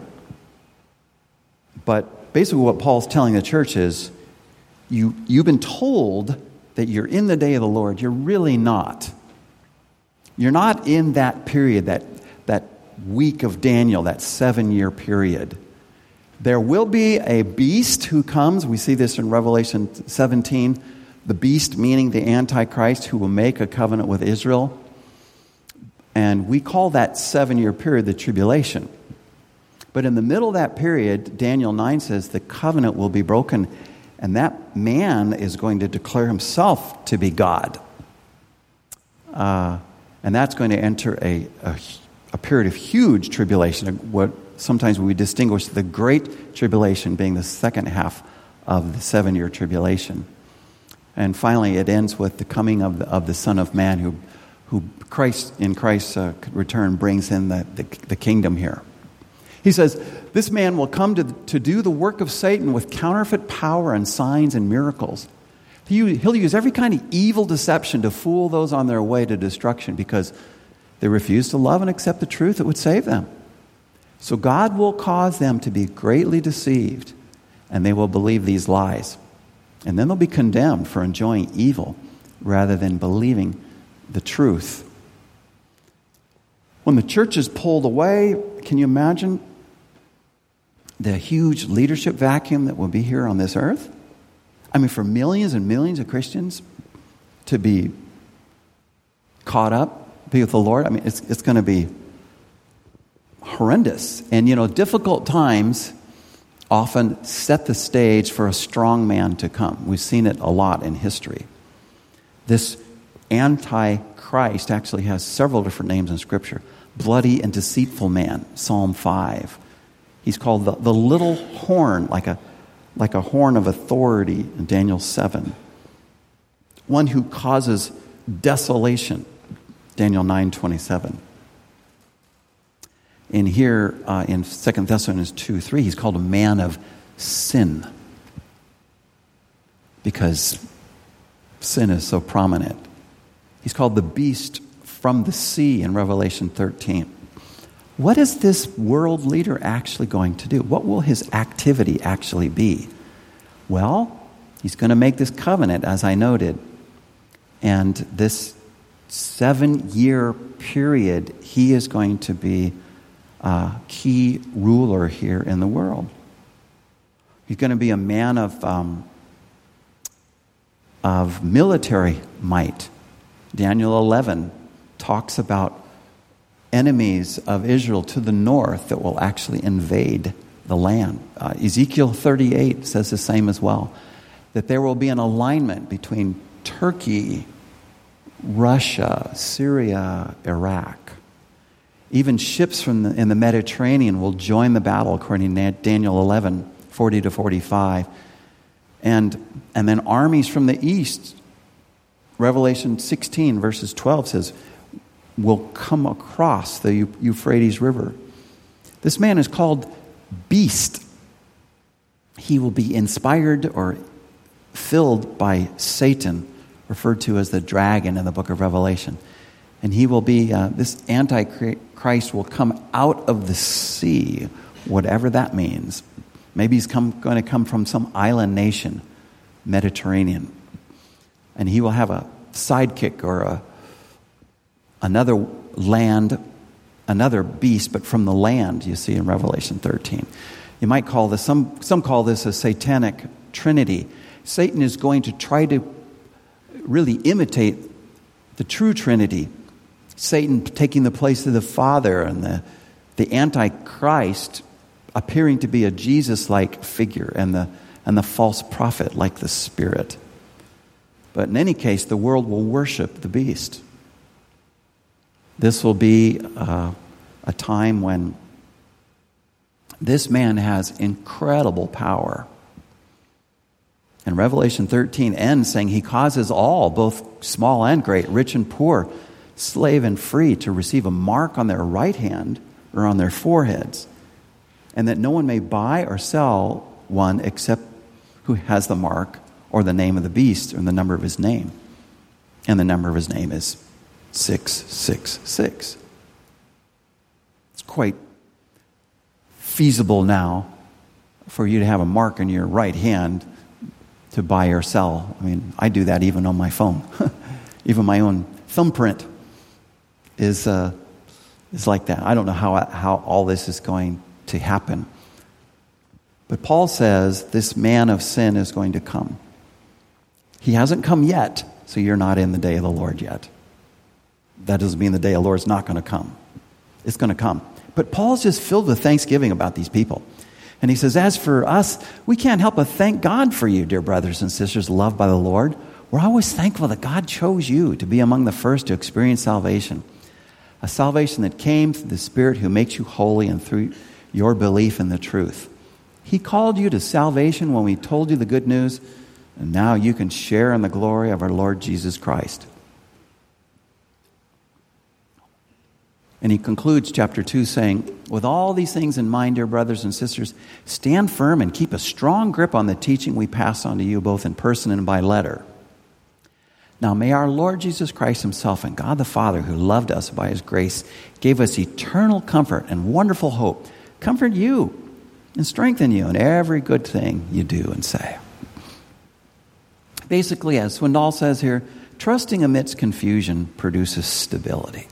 but basically what Paul's telling the church is, you, you've been told that you're in the day of the Lord. You're really not. You're not in that period, that, that week of Daniel, that seven-year period. There will be a beast who comes. We see this in Revelation seventeen. The beast meaning the Antichrist who will make a covenant with Israel. And we call that seven-year period the tribulation. But in the middle of that period, Daniel nine says the covenant will be broken, and that man is going to declare himself to be God. Uh, and that's going to enter a, a, a period of huge tribulation, what sometimes we distinguish the Great Tribulation being the second half of the seven-year tribulation. And finally, it ends with the coming of the, of the Son of Man, who, who Christ in Christ's uh, return brings in the, the, the kingdom here. He says, this man will come to, to do the work of Satan with counterfeit power and signs and miracles. He, he'll use every kind of evil deception to fool those on their way to destruction because they refuse to love and accept the truth that would save them. So God will cause them to be greatly deceived, and they will believe these lies. And then they'll be condemned for enjoying evil rather than believing the truth. When the church is pulled away, can you imagine the huge leadership vacuum that will be here on this earth? I mean, for millions and millions of Christians to be caught up, be with the Lord, I mean, it's it's going to be horrendous. And, you know, difficult times often set the stage for a strong man to come. We've seen it a lot in history. This Antichrist actually has several different names in Scripture. Bloody and deceitful man, Psalm five. He's called the, the little horn, like a, like a horn of authority in Daniel seven. One who causes desolation, Daniel nine twenty-seven. In here, uh, in Second Thessalonians two three, he's called a man of sin. Because sin is so prominent. He's called the beast from the sea in Revelation thirteen. What is this world leader actually going to do? What will his activity actually be? Well, he's going to make this covenant, as I noted. And this seven-year period, he is going to be a key ruler here in the world. He's going to be a man of, um, of military might. Daniel eleven talks about enemies of Israel to the north that will actually invade the land. Uh, Ezekiel thirty-eight says the same as well, that there will be an alignment between Turkey, Russia, Syria, Iraq. Even ships from the, in the Mediterranean will join the battle, according to Daniel eleven, forty to forty-five. And, and then armies from the east, Revelation sixteen, verses twelve says, will come across the Euphrates River. This man is called Beast. He will be inspired or filled by Satan, referred to as the dragon in the book of Revelation. And he will be, uh, this Antichrist will come out of the sea, whatever that means. Maybe he's come, going to come from some island nation, Mediterranean. And he will have a, sidekick or a, another land, another beast, but from the land, you see in Revelation thirteen. You might call this, some, some call this a satanic trinity. Satan is going to try to really imitate the true Trinity. Satan taking the place of the Father, and the, the Antichrist appearing to be a Jesus-like figure, and the, and the false prophet like the Spirit. But in any case, the world will worship the beast. This will be uh, a time when this man has incredible power. And Revelation thirteen ends saying he causes all, both small and great, rich and poor, slave and free, to receive a mark on their right hand or on their foreheads, and that no one may buy or sell one except who has the mark or the name of the beast or the number of his name. And the number of his name is six six six. It's quite feasible now for you to have a mark on your right hand to buy or sell. I mean, I do that even on my phone. Even my own thumbprint is uh, is like that. I don't know how how all this is going to happen. But Paul says this man of sin is going to come. He hasn't come yet, so you're not in the day of the Lord yet. That doesn't mean the day of the Lord is not going to come. It's going to come. But Paul's just filled with thanksgiving about these people. And he says, as for us, we can't help but thank God for you, dear brothers and sisters loved by the Lord. We're always thankful that God chose you to be among the first to experience salvation. A salvation that came through the Spirit who makes you holy and through your belief in the truth. He called you to salvation when we told you the good news, and now you can share in the glory of our Lord Jesus Christ. And he concludes chapter two saying, with all these things in mind, dear brothers and sisters, stand firm and keep a strong grip on the teaching we pass on to you both in person and by letter. Now may our Lord Jesus Christ himself and God the Father, who loved us by his grace, gave us eternal comfort and wonderful hope, comfort you and strengthen you in every good thing you do and say. Basically, as Swindoll says here, trusting amidst confusion produces stability.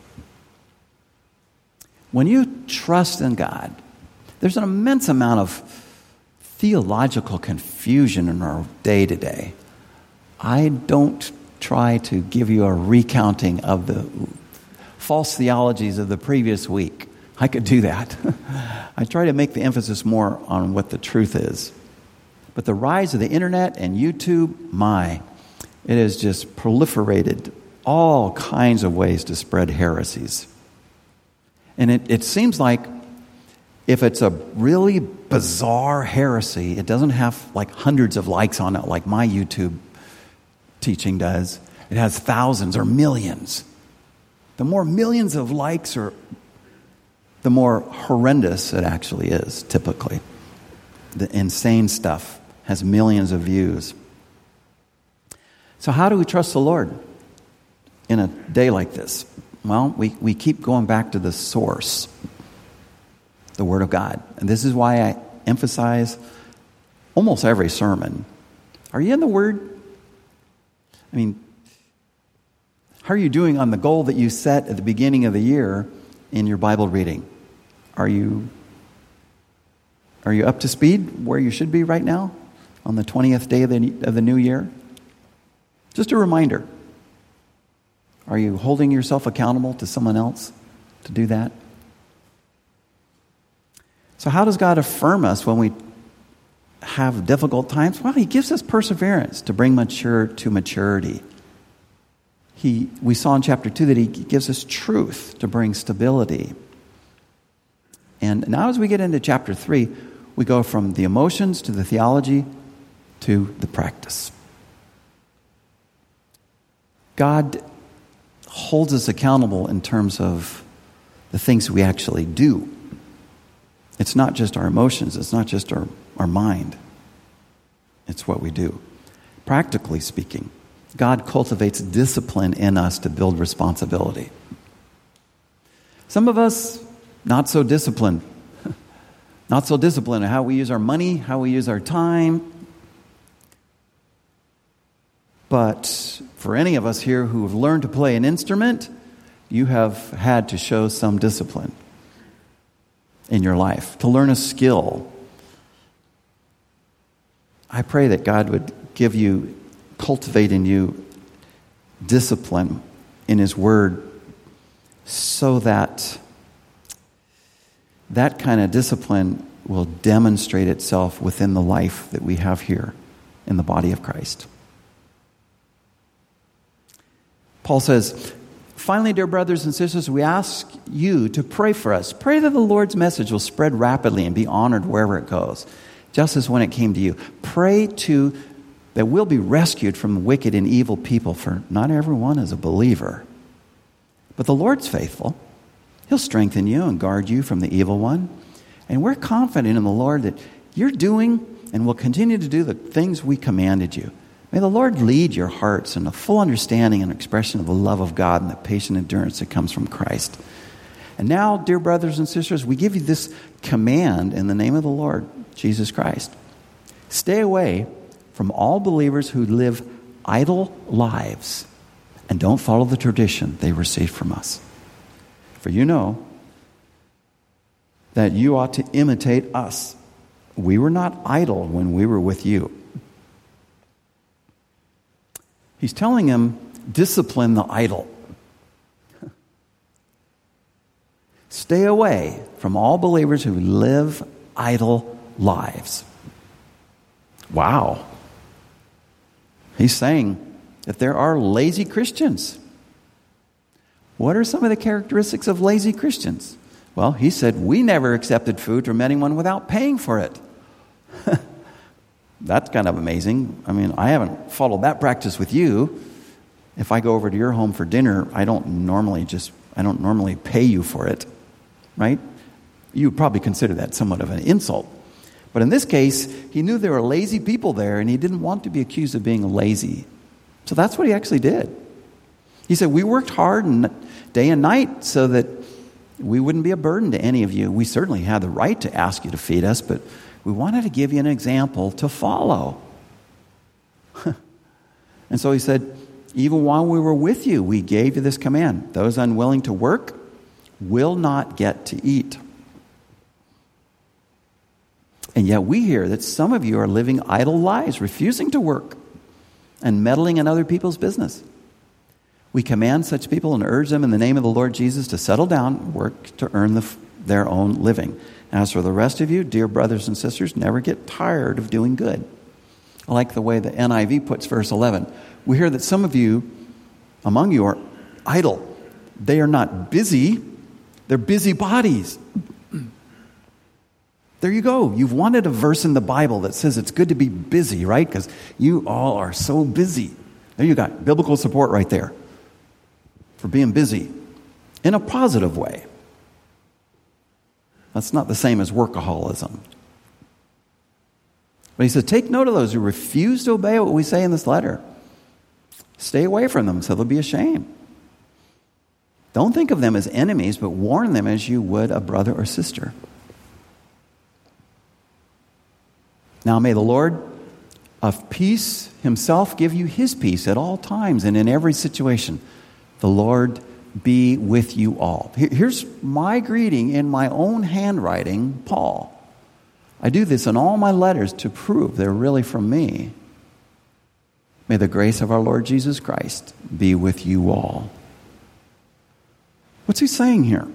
When you trust in God, there's an immense amount of theological confusion in our day-to-day. I don't try to give you a recounting of the false theologies of the previous week. I could do that. I try to make the emphasis more on what the truth is. But the rise of the internet and YouTube, my, it has just proliferated all kinds of ways to spread heresies. And it, it seems like if it's a really bizarre heresy, it doesn't have like hundreds of likes on it like my YouTube teaching does. It has thousands or millions. The more millions of likes, or the more horrendous it actually is, typically. The insane stuff has millions of views. So how do we trust the Lord in a day like this? Well, we, we keep going back to the source, the Word of God. And this is why I emphasize almost every sermon. Are you in the Word? I mean, how are you doing on the goal that you set at the beginning of the year in your Bible reading? Are you, are you up to speed where you should be right now on the twentieth day of the, of the new year? Just a reminder. Are you holding yourself accountable to someone else to do that? So how does God affirm us when we have difficult times? Well, he gives us perseverance to bring mature to maturity. He, we saw in chapter two that he gives us truth to bring stability. And now as we get into chapter three, we go from the emotions to the theology to the practice. God holds us accountable in terms of the things we actually do. It's not just our emotions. It's not just our, our mind. It's what we do. Practically speaking, God cultivates discipline in us to build responsibility. Some of us, not so disciplined. Not so disciplined in how we use our money, how we use our time. But For any of us here who have learned to play an instrument, you have had to show some discipline in your life, to learn a skill. I pray that God would give you, cultivate in you discipline in His Word, so that that kind of discipline will demonstrate itself within the life that we have here in the body of Christ. Paul says, finally, dear brothers and sisters, we ask you to pray for us. Pray that the Lord's message will spread rapidly and be honored wherever it goes, just as when it came to you. Pray to that we'll be rescued from wicked and evil people, for not everyone is a believer. But the Lord's faithful. He'll strengthen you and guard you from the evil one. And we're confident in the Lord that you're doing and will continue to do the things we commanded you. May the Lord lead your hearts in a full understanding and expression of the love of God and the patient endurance that comes from Christ. And now, dear brothers and sisters, we give you this command in the name of the Lord Jesus Christ. Stay away from all believers who live idle lives and don't follow the tradition they received from us. For you know that you ought to imitate us. We were not idle when we were with you. He's telling him, discipline the idle. Stay away from all believers who live idle lives. Wow. He's saying that there are lazy Christians. What are some of the characteristics of lazy Christians? Well, he said, we never accepted food from anyone without paying for it. That's kind of amazing. I mean, I haven't followed that practice with you. If I go over to your home for dinner, I don't normally just, I don't normally pay you for it, right? You would probably consider that somewhat of an insult. But in this case, he knew there were lazy people there, and he didn't want to be accused of being lazy. So that's what he actually did. He said, we worked hard and day and night so that we wouldn't be a burden to any of you. We certainly had the right to ask you to feed us, but we wanted to give you an example to follow. And so he said, even while we were with you, we gave you this command. Those unwilling to work will not get to eat. And yet we hear that some of you are living idle lives, refusing to work and meddling in other people's business. We command such people and urge them in the name of the Lord Jesus to settle down and work to earn the, their own living. As for the rest of you, dear brothers and sisters, never get tired of doing good. I like the way the N I V puts verse eleven. We hear that some of you among you are idle. They are not busy. They're busybodies. There you go. You've wanted a verse in the Bible that says it's good to be busy, right? Because you all are so busy. There you got biblical support right there for being busy in a positive way. That's not the same as workaholism. But he says, take note of those who refuse to obey what we say in this letter. Stay away from them so they'll be ashamed. Don't think of them as enemies, but warn them as you would a brother or sister. Now may the Lord of peace himself give you his peace at all times and in every situation. The Lord be with you all. Here's my greeting in my own handwriting, Paul. I do this in all my letters to prove they're really from me. May the grace of our Lord Jesus Christ be with you all. What's he saying here?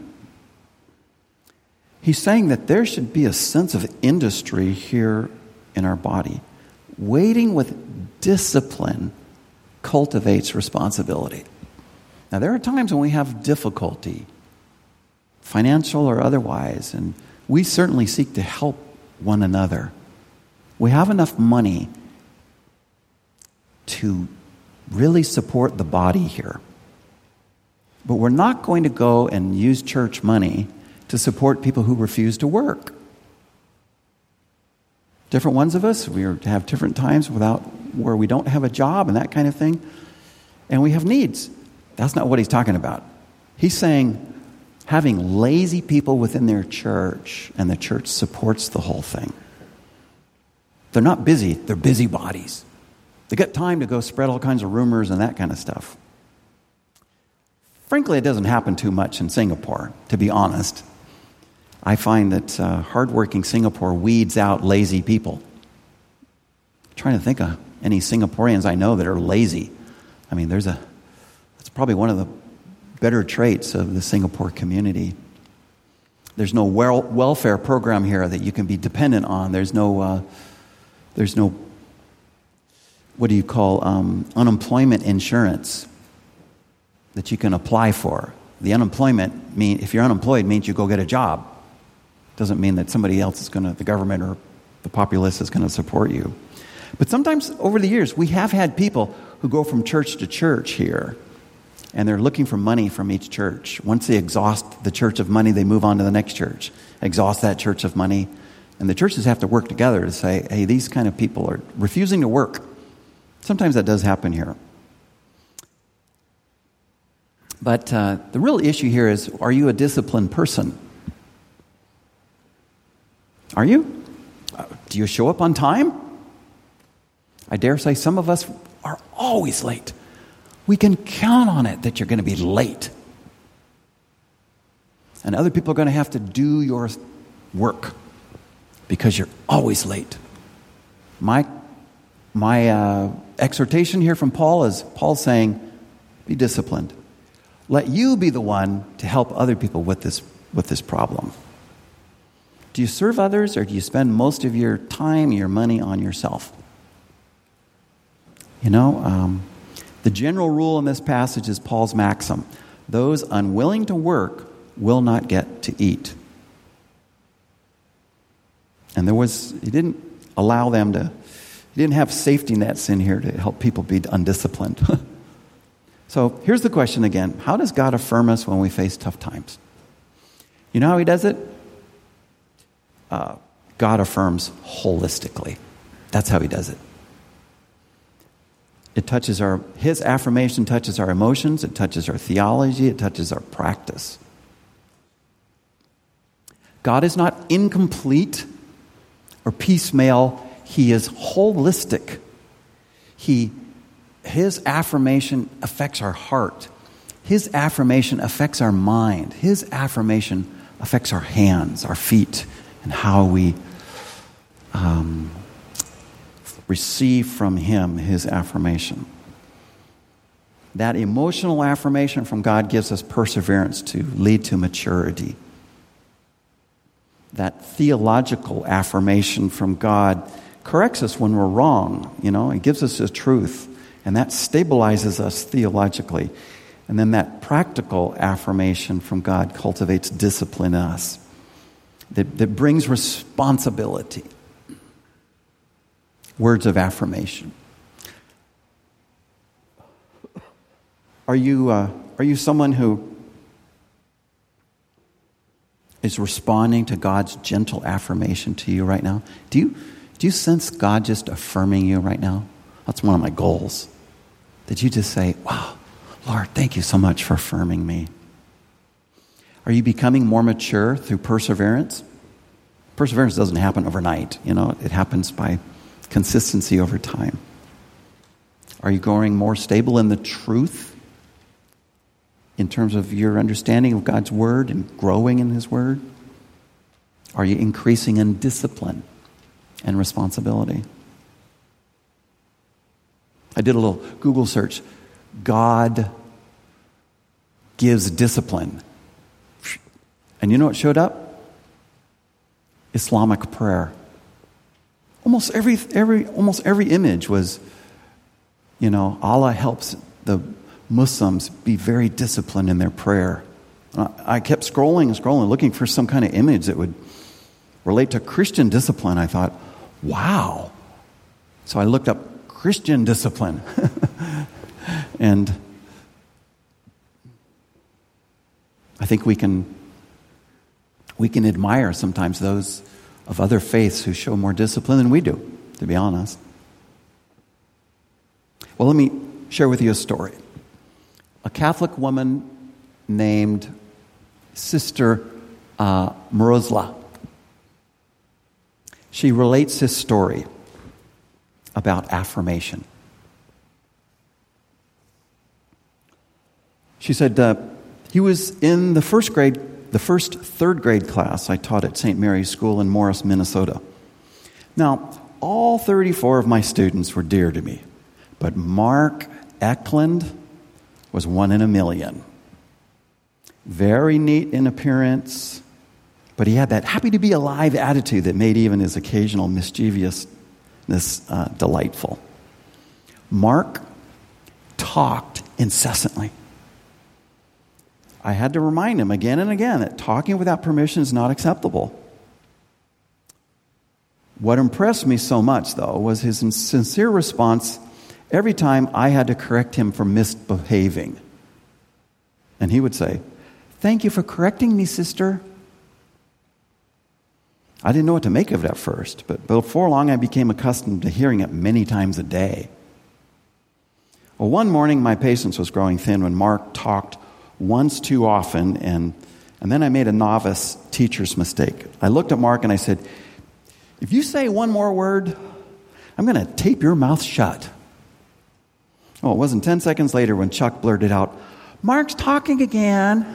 He's saying that there should be a sense of industry here in our body. Waiting with discipline cultivates responsibility. Now, there are times when we have difficulty, financial or otherwise, and we certainly seek to help one another. We have enough money to really support the body here. But we're not going to go and use church money to support people who refuse to work. Different ones of us, we have different times without where we don't have a job and that kind of thing, and we have needs. That's not what he's talking about. He's saying having lazy people within their church, and the church supports the whole thing. They're not busy, they're busybodies. They got time to go spread all kinds of rumors and that kind of stuff. Frankly, it doesn't happen too much in Singapore, to be honest. I find that uh, hardworking Singapore weeds out lazy people. I'm trying to think of any Singaporeans I know that are lazy. I mean, there's a, that's probably one of the better traits of the Singapore community. There's no wel- welfare program here that you can be dependent on. There's no, uh, there's no, what do you call, um, unemployment insurance that you can apply for. The unemployment mean if you're unemployed means you go get a job. Doesn't mean that somebody else is going to, the government or the populace is going to support you. But sometimes over the years, we have had people who go from church to church here, and they're looking for money from each church. Once they exhaust the church of money, they move on to the next church, exhaust that church of money. And the churches have to work together to say, hey, these kind of people are refusing to work. Sometimes that does happen here. But uh, the real issue here is, are you a disciplined person? Are you? Uh, do you show up on time? I dare say some of us are always late. We can count on it that you're going to be late. And other people are going to have to do your work because you're always late. My, my uh, exhortation here from Paul is, Paul's saying, be disciplined. Let you be the one to help other people with this, with this problem. Do you serve others, or do you spend most of your time, your money on yourself? You know, um, the general rule in this passage is Paul's maxim. Those unwilling to work will not get to eat. And there was, he didn't allow them to, he didn't have safety nets in here to help people be undisciplined. So here's the question again. How does God affirm us when we face tough times? You know how he does it? Uh, God affirms holistically. That's how he does it. It touches our, his affirmation touches our emotions, it touches our theology, it touches our practice. God is not incomplete or piecemeal. He is holistic. He His affirmation affects our heart. His affirmation affects our mind. His affirmation affects our hands, our feet, and how we um, receive from him his affirmation. That emotional affirmation from God gives us perseverance to lead to maturity. That theological affirmation from God corrects us when we're wrong. You know, it gives us the truth. And that stabilizes us theologically. And then that practical affirmation from God cultivates discipline in us. That, that brings responsibility. Words of affirmation. Are you, uh, are you someone who is responding to God's gentle affirmation to you right now? Do you, do you sense God just affirming you right now? That's one of my goals. Did you just say, wow, Lord, thank you so much for affirming me? Are you becoming more mature through perseverance? Perseverance doesn't happen overnight. You know, it happens by consistency over time. Are you growing more stable in the truth in terms of your understanding of God's word and growing in his word? Are you increasing in discipline and responsibility? I did a little Google search. God gives discipline. And you know what showed up? Islamic prayer. Almost every every almost every image was, you know, Allah helps the Muslims be very disciplined in their prayer. I kept scrolling and scrolling, looking for some kind of image that would relate to Christian discipline. I thought, wow. So I looked up Christian discipline. And I think we can we can admire sometimes those of other faiths who show more discipline than we do, to be honest. Well, let me share with you a story. A Catholic woman named Sister uh, Morozla. She relates this story about affirmation. She said, uh, he was in the first grade, the first third grade class I taught at Saint Mary's School in Morris, Minnesota. Now, all thirty-four of my students were dear to me, but Mark Eklund was one in a million. Very neat in appearance, but he had that happy to be alive attitude that made even his occasional mischievousness uh, delightful. Mark talked incessantly. I had to remind him again and again that talking without permission is not acceptable. What impressed me so much, though, was his sincere response every time I had to correct him for misbehaving. And he would say, "Thank you for correcting me, sister." I didn't know what to make of it at first, but before long I became accustomed to hearing it many times a day. Well, one morning my patience was growing thin when Mark talked once too often, and, and then I made a novice teacher's mistake. I looked at Mark and I said, "If you say one more word, I'm going to tape your mouth shut." Well, it wasn't ten seconds later when Chuck blurted out, "Mark's talking again."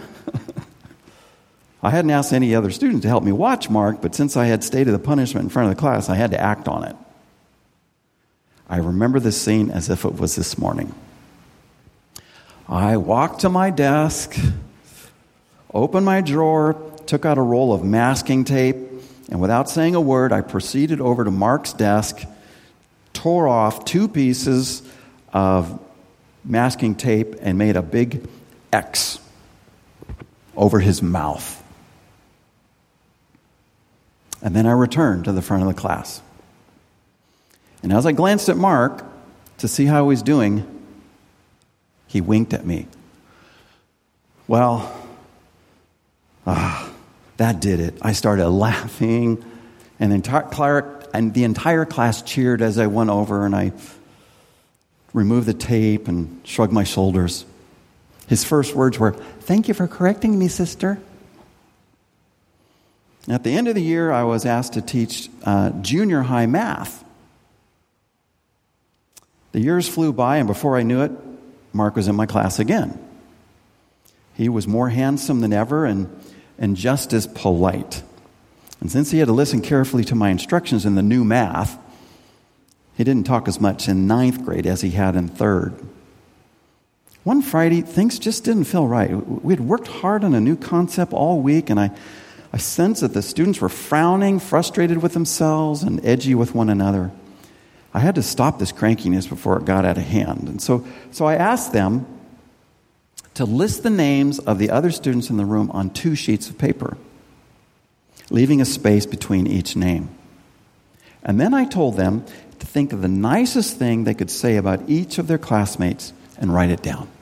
I hadn't asked any other student to help me watch Mark, but since I had stated the punishment in front of the class, I had to act on it. I remember this scene as if it was this morning. I walked to my desk, opened my drawer, took out a roll of masking tape, and without saying a word, I proceeded over to Mark's desk, tore off two pieces of masking tape, and made a big X over his mouth. And then I returned to the front of the class. And as I glanced at Mark to see how he was doing, he winked at me. Well, ah, that did it. I started laughing, and the entire, and the entire class cheered as I went over, and I removed the tape and shrugged my shoulders. His first words were, "Thank you for correcting me, sister." At the end of the year, I was asked to teach uh, junior high math. The years flew by, and before I knew it, Mark was in my class again. He was more handsome than ever and, and just as polite. And since he had to listen carefully to my instructions in the new math, he didn't talk as much in ninth grade as he had in third. One Friday, things just didn't feel right. We had worked hard on a new concept all week, and I, I sensed that the students were frowning, frustrated with themselves, and edgy with one another. I had to stop this crankiness before it got out of hand. And so, so I asked them to list the names of the other students in the room on two sheets of paper, leaving a space between each name. And then I told them to think of the nicest thing they could say about each of their classmates and write it down.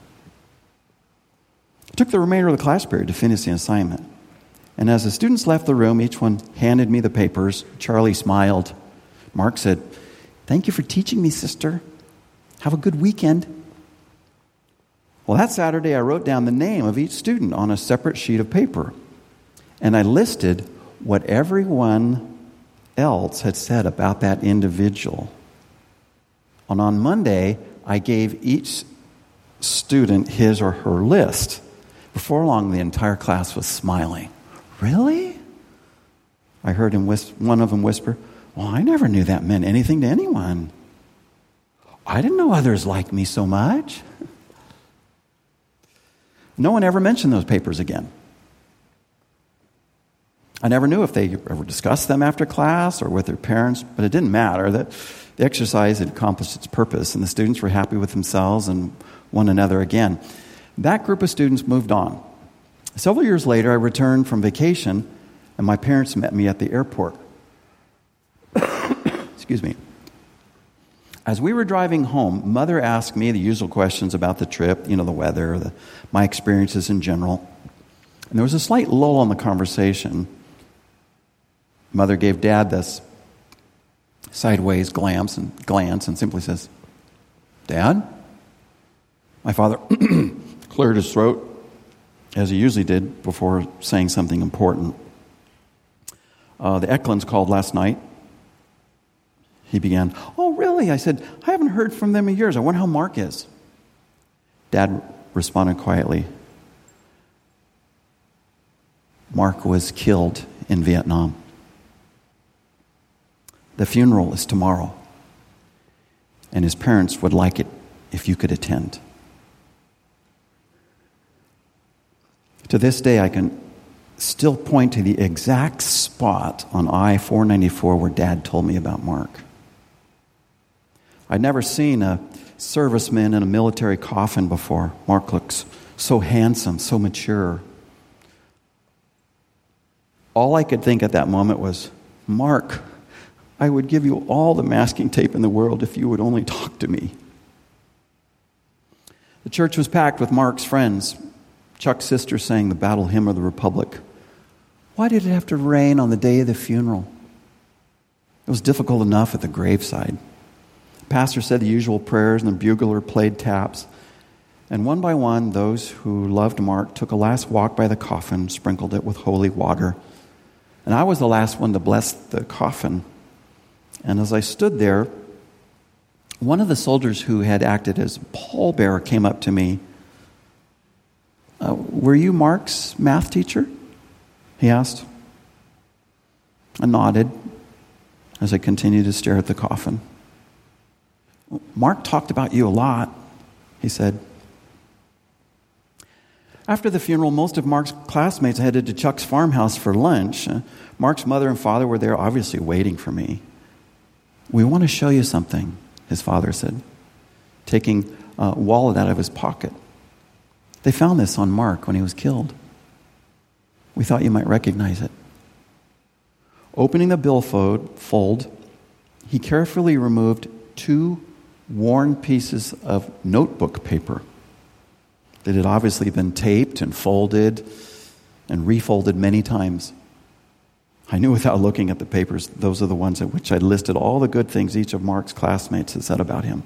I took the remainder of the class period to finish the assignment. And as the students left the room, each one handed me the papers. Charlie smiled. Mark said, "Thank you for teaching me, sister. Have a good weekend." Well, that Saturday, I wrote down the name of each student on a separate sheet of paper. And I listed what everyone else had said about that individual. And on Monday, I gave each student his or her list. Before long, the entire class was smiling. "Really?" I heard him whisper, one of them whisper, "Well, I never knew that meant anything to anyone. I didn't know others liked me so much." No one ever mentioned those papers again. I never knew if they ever discussed them after class or with their parents, but it didn't matter. That the exercise had accomplished its purpose, and the students were happy with themselves and one another again. That group of students moved on. Several years later, I returned from vacation, and my parents met me at the airport. Excuse me. As we were driving home, Mother asked me the usual questions about the trip, you know, the weather, the, my experiences in general. And there was a slight lull in the conversation. Mother gave Dad this sideways glance and glance and simply says, "Dad?" My father cleared his throat, as he usually did before saying something important. Uh, the Eklunds called last night. He began, "Oh, really?" I said, "I haven't heard from them in years. I wonder how Mark is." Dad responded quietly, Mark was killed in Vietnam. The funeral is tomorrow, and his parents would like it if you could attend. To this day, I can still point to the exact spot on I four ninety-four where Dad told me about Mark. I'd never seen a serviceman in a military coffin before. Mark looks so handsome, so mature. All I could think at that moment was, Mark, I would give you all the masking tape in the world if you would only talk to me. The church was packed with Mark's friends. Chuck's sister sang the Battle Hymn of the Republic. Why did it have to rain on the day of the funeral? It was difficult enough at the graveside. The pastor said the usual prayers, and the bugler played taps. And one by one, those who loved Mark took a last walk by the coffin, sprinkled it with holy water. And I was the last one to bless the coffin. And as I stood there, one of the soldiers who had acted as pallbearer came up to me. Uh, were you Mark's math teacher? He asked. I nodded as I continued to stare at the coffin. Mark talked about you a lot, he said. After the funeral, most of Mark's classmates headed to Chuck's farmhouse for lunch. Uh, Mark's mother and father were there, obviously waiting for me. We want to show you something, his father said, taking a wallet out of his pocket. They found this on Mark when he was killed. We thought you might recognize it. Opening the billfold, fold, he carefully removed two worn pieces of notebook paper that had obviously been taped and folded and refolded many times. I knew without looking at the papers, those are the ones at which I listed all the good things each of Mark's classmates had said about him.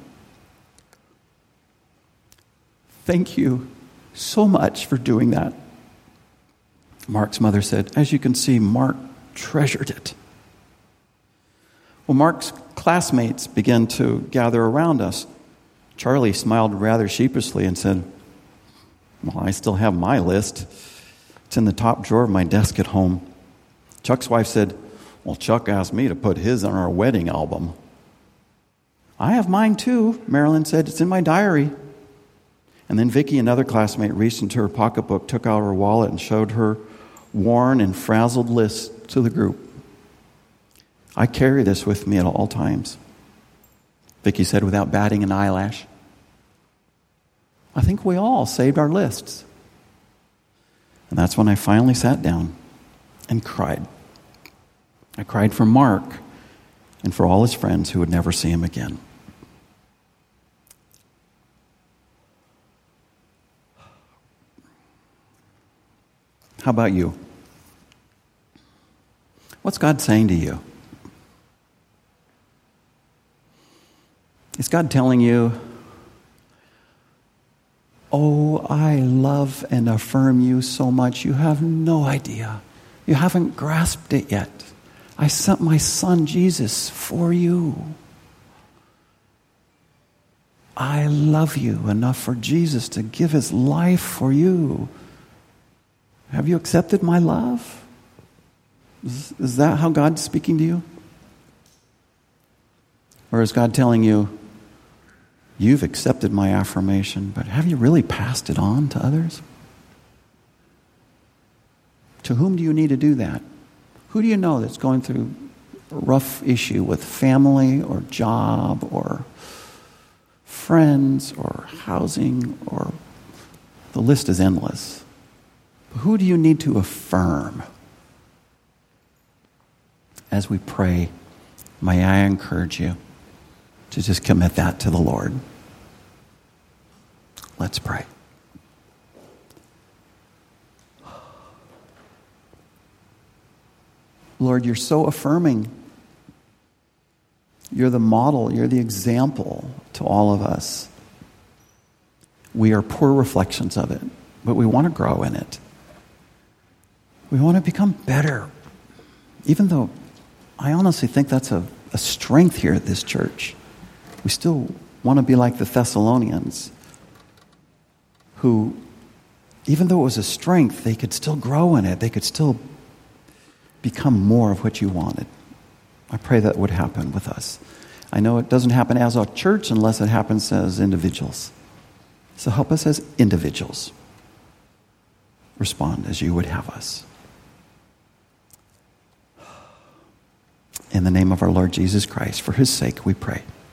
Thank you so much for doing that, Mark's mother said. As you can see, Mark treasured it. Well, Mark's classmates began to gather around us. Charlie smiled rather sheepishly and said, well, I still have my list. It's in the top drawer of my desk at home. Chuck's wife said, well, Chuck asked me to put his on our wedding album. I have mine too, Marilyn said. It's in my diary. And then Vicky, another classmate, reached into her pocketbook, took out her wallet, and showed her worn and frazzled list to the group. I carry this with me at all times, Vicky said without batting an eyelash. I think we all saved our lists. And that's when I finally sat down and cried. I cried for Mark and for all his friends who would never see him again. How about you? What's God saying to you? Is God telling you, oh, I love and affirm you so much, you have no idea. You haven't grasped it yet. I sent my son Jesus for you. I love you enough for Jesus to give his life for you. Have you accepted my love? Is, is that how God's speaking to you? Or is God telling you, you've accepted my affirmation, but have you really passed it on to others? To whom do you need to do that? Who do you know that's going through a rough issue with family or job or friends or housing, or the list is endless? Who do you need to affirm? As we pray, may I encourage you to just commit that to the Lord. Let's pray. Lord, you're so affirming. You're the model, you're the example to all of us. We are poor reflections of it, but we want to grow in it. We want to become better, even though I honestly think that's a, a strength here at this church. We still want to be like the Thessalonians, who, even though it was a strength, they could still grow in it. They could still become more of what you wanted. I pray that would happen with us. I know it doesn't happen as a church unless it happens as individuals. So help us as individuals respond as you would have us. In the name of our Lord Jesus Christ, for his sake we pray.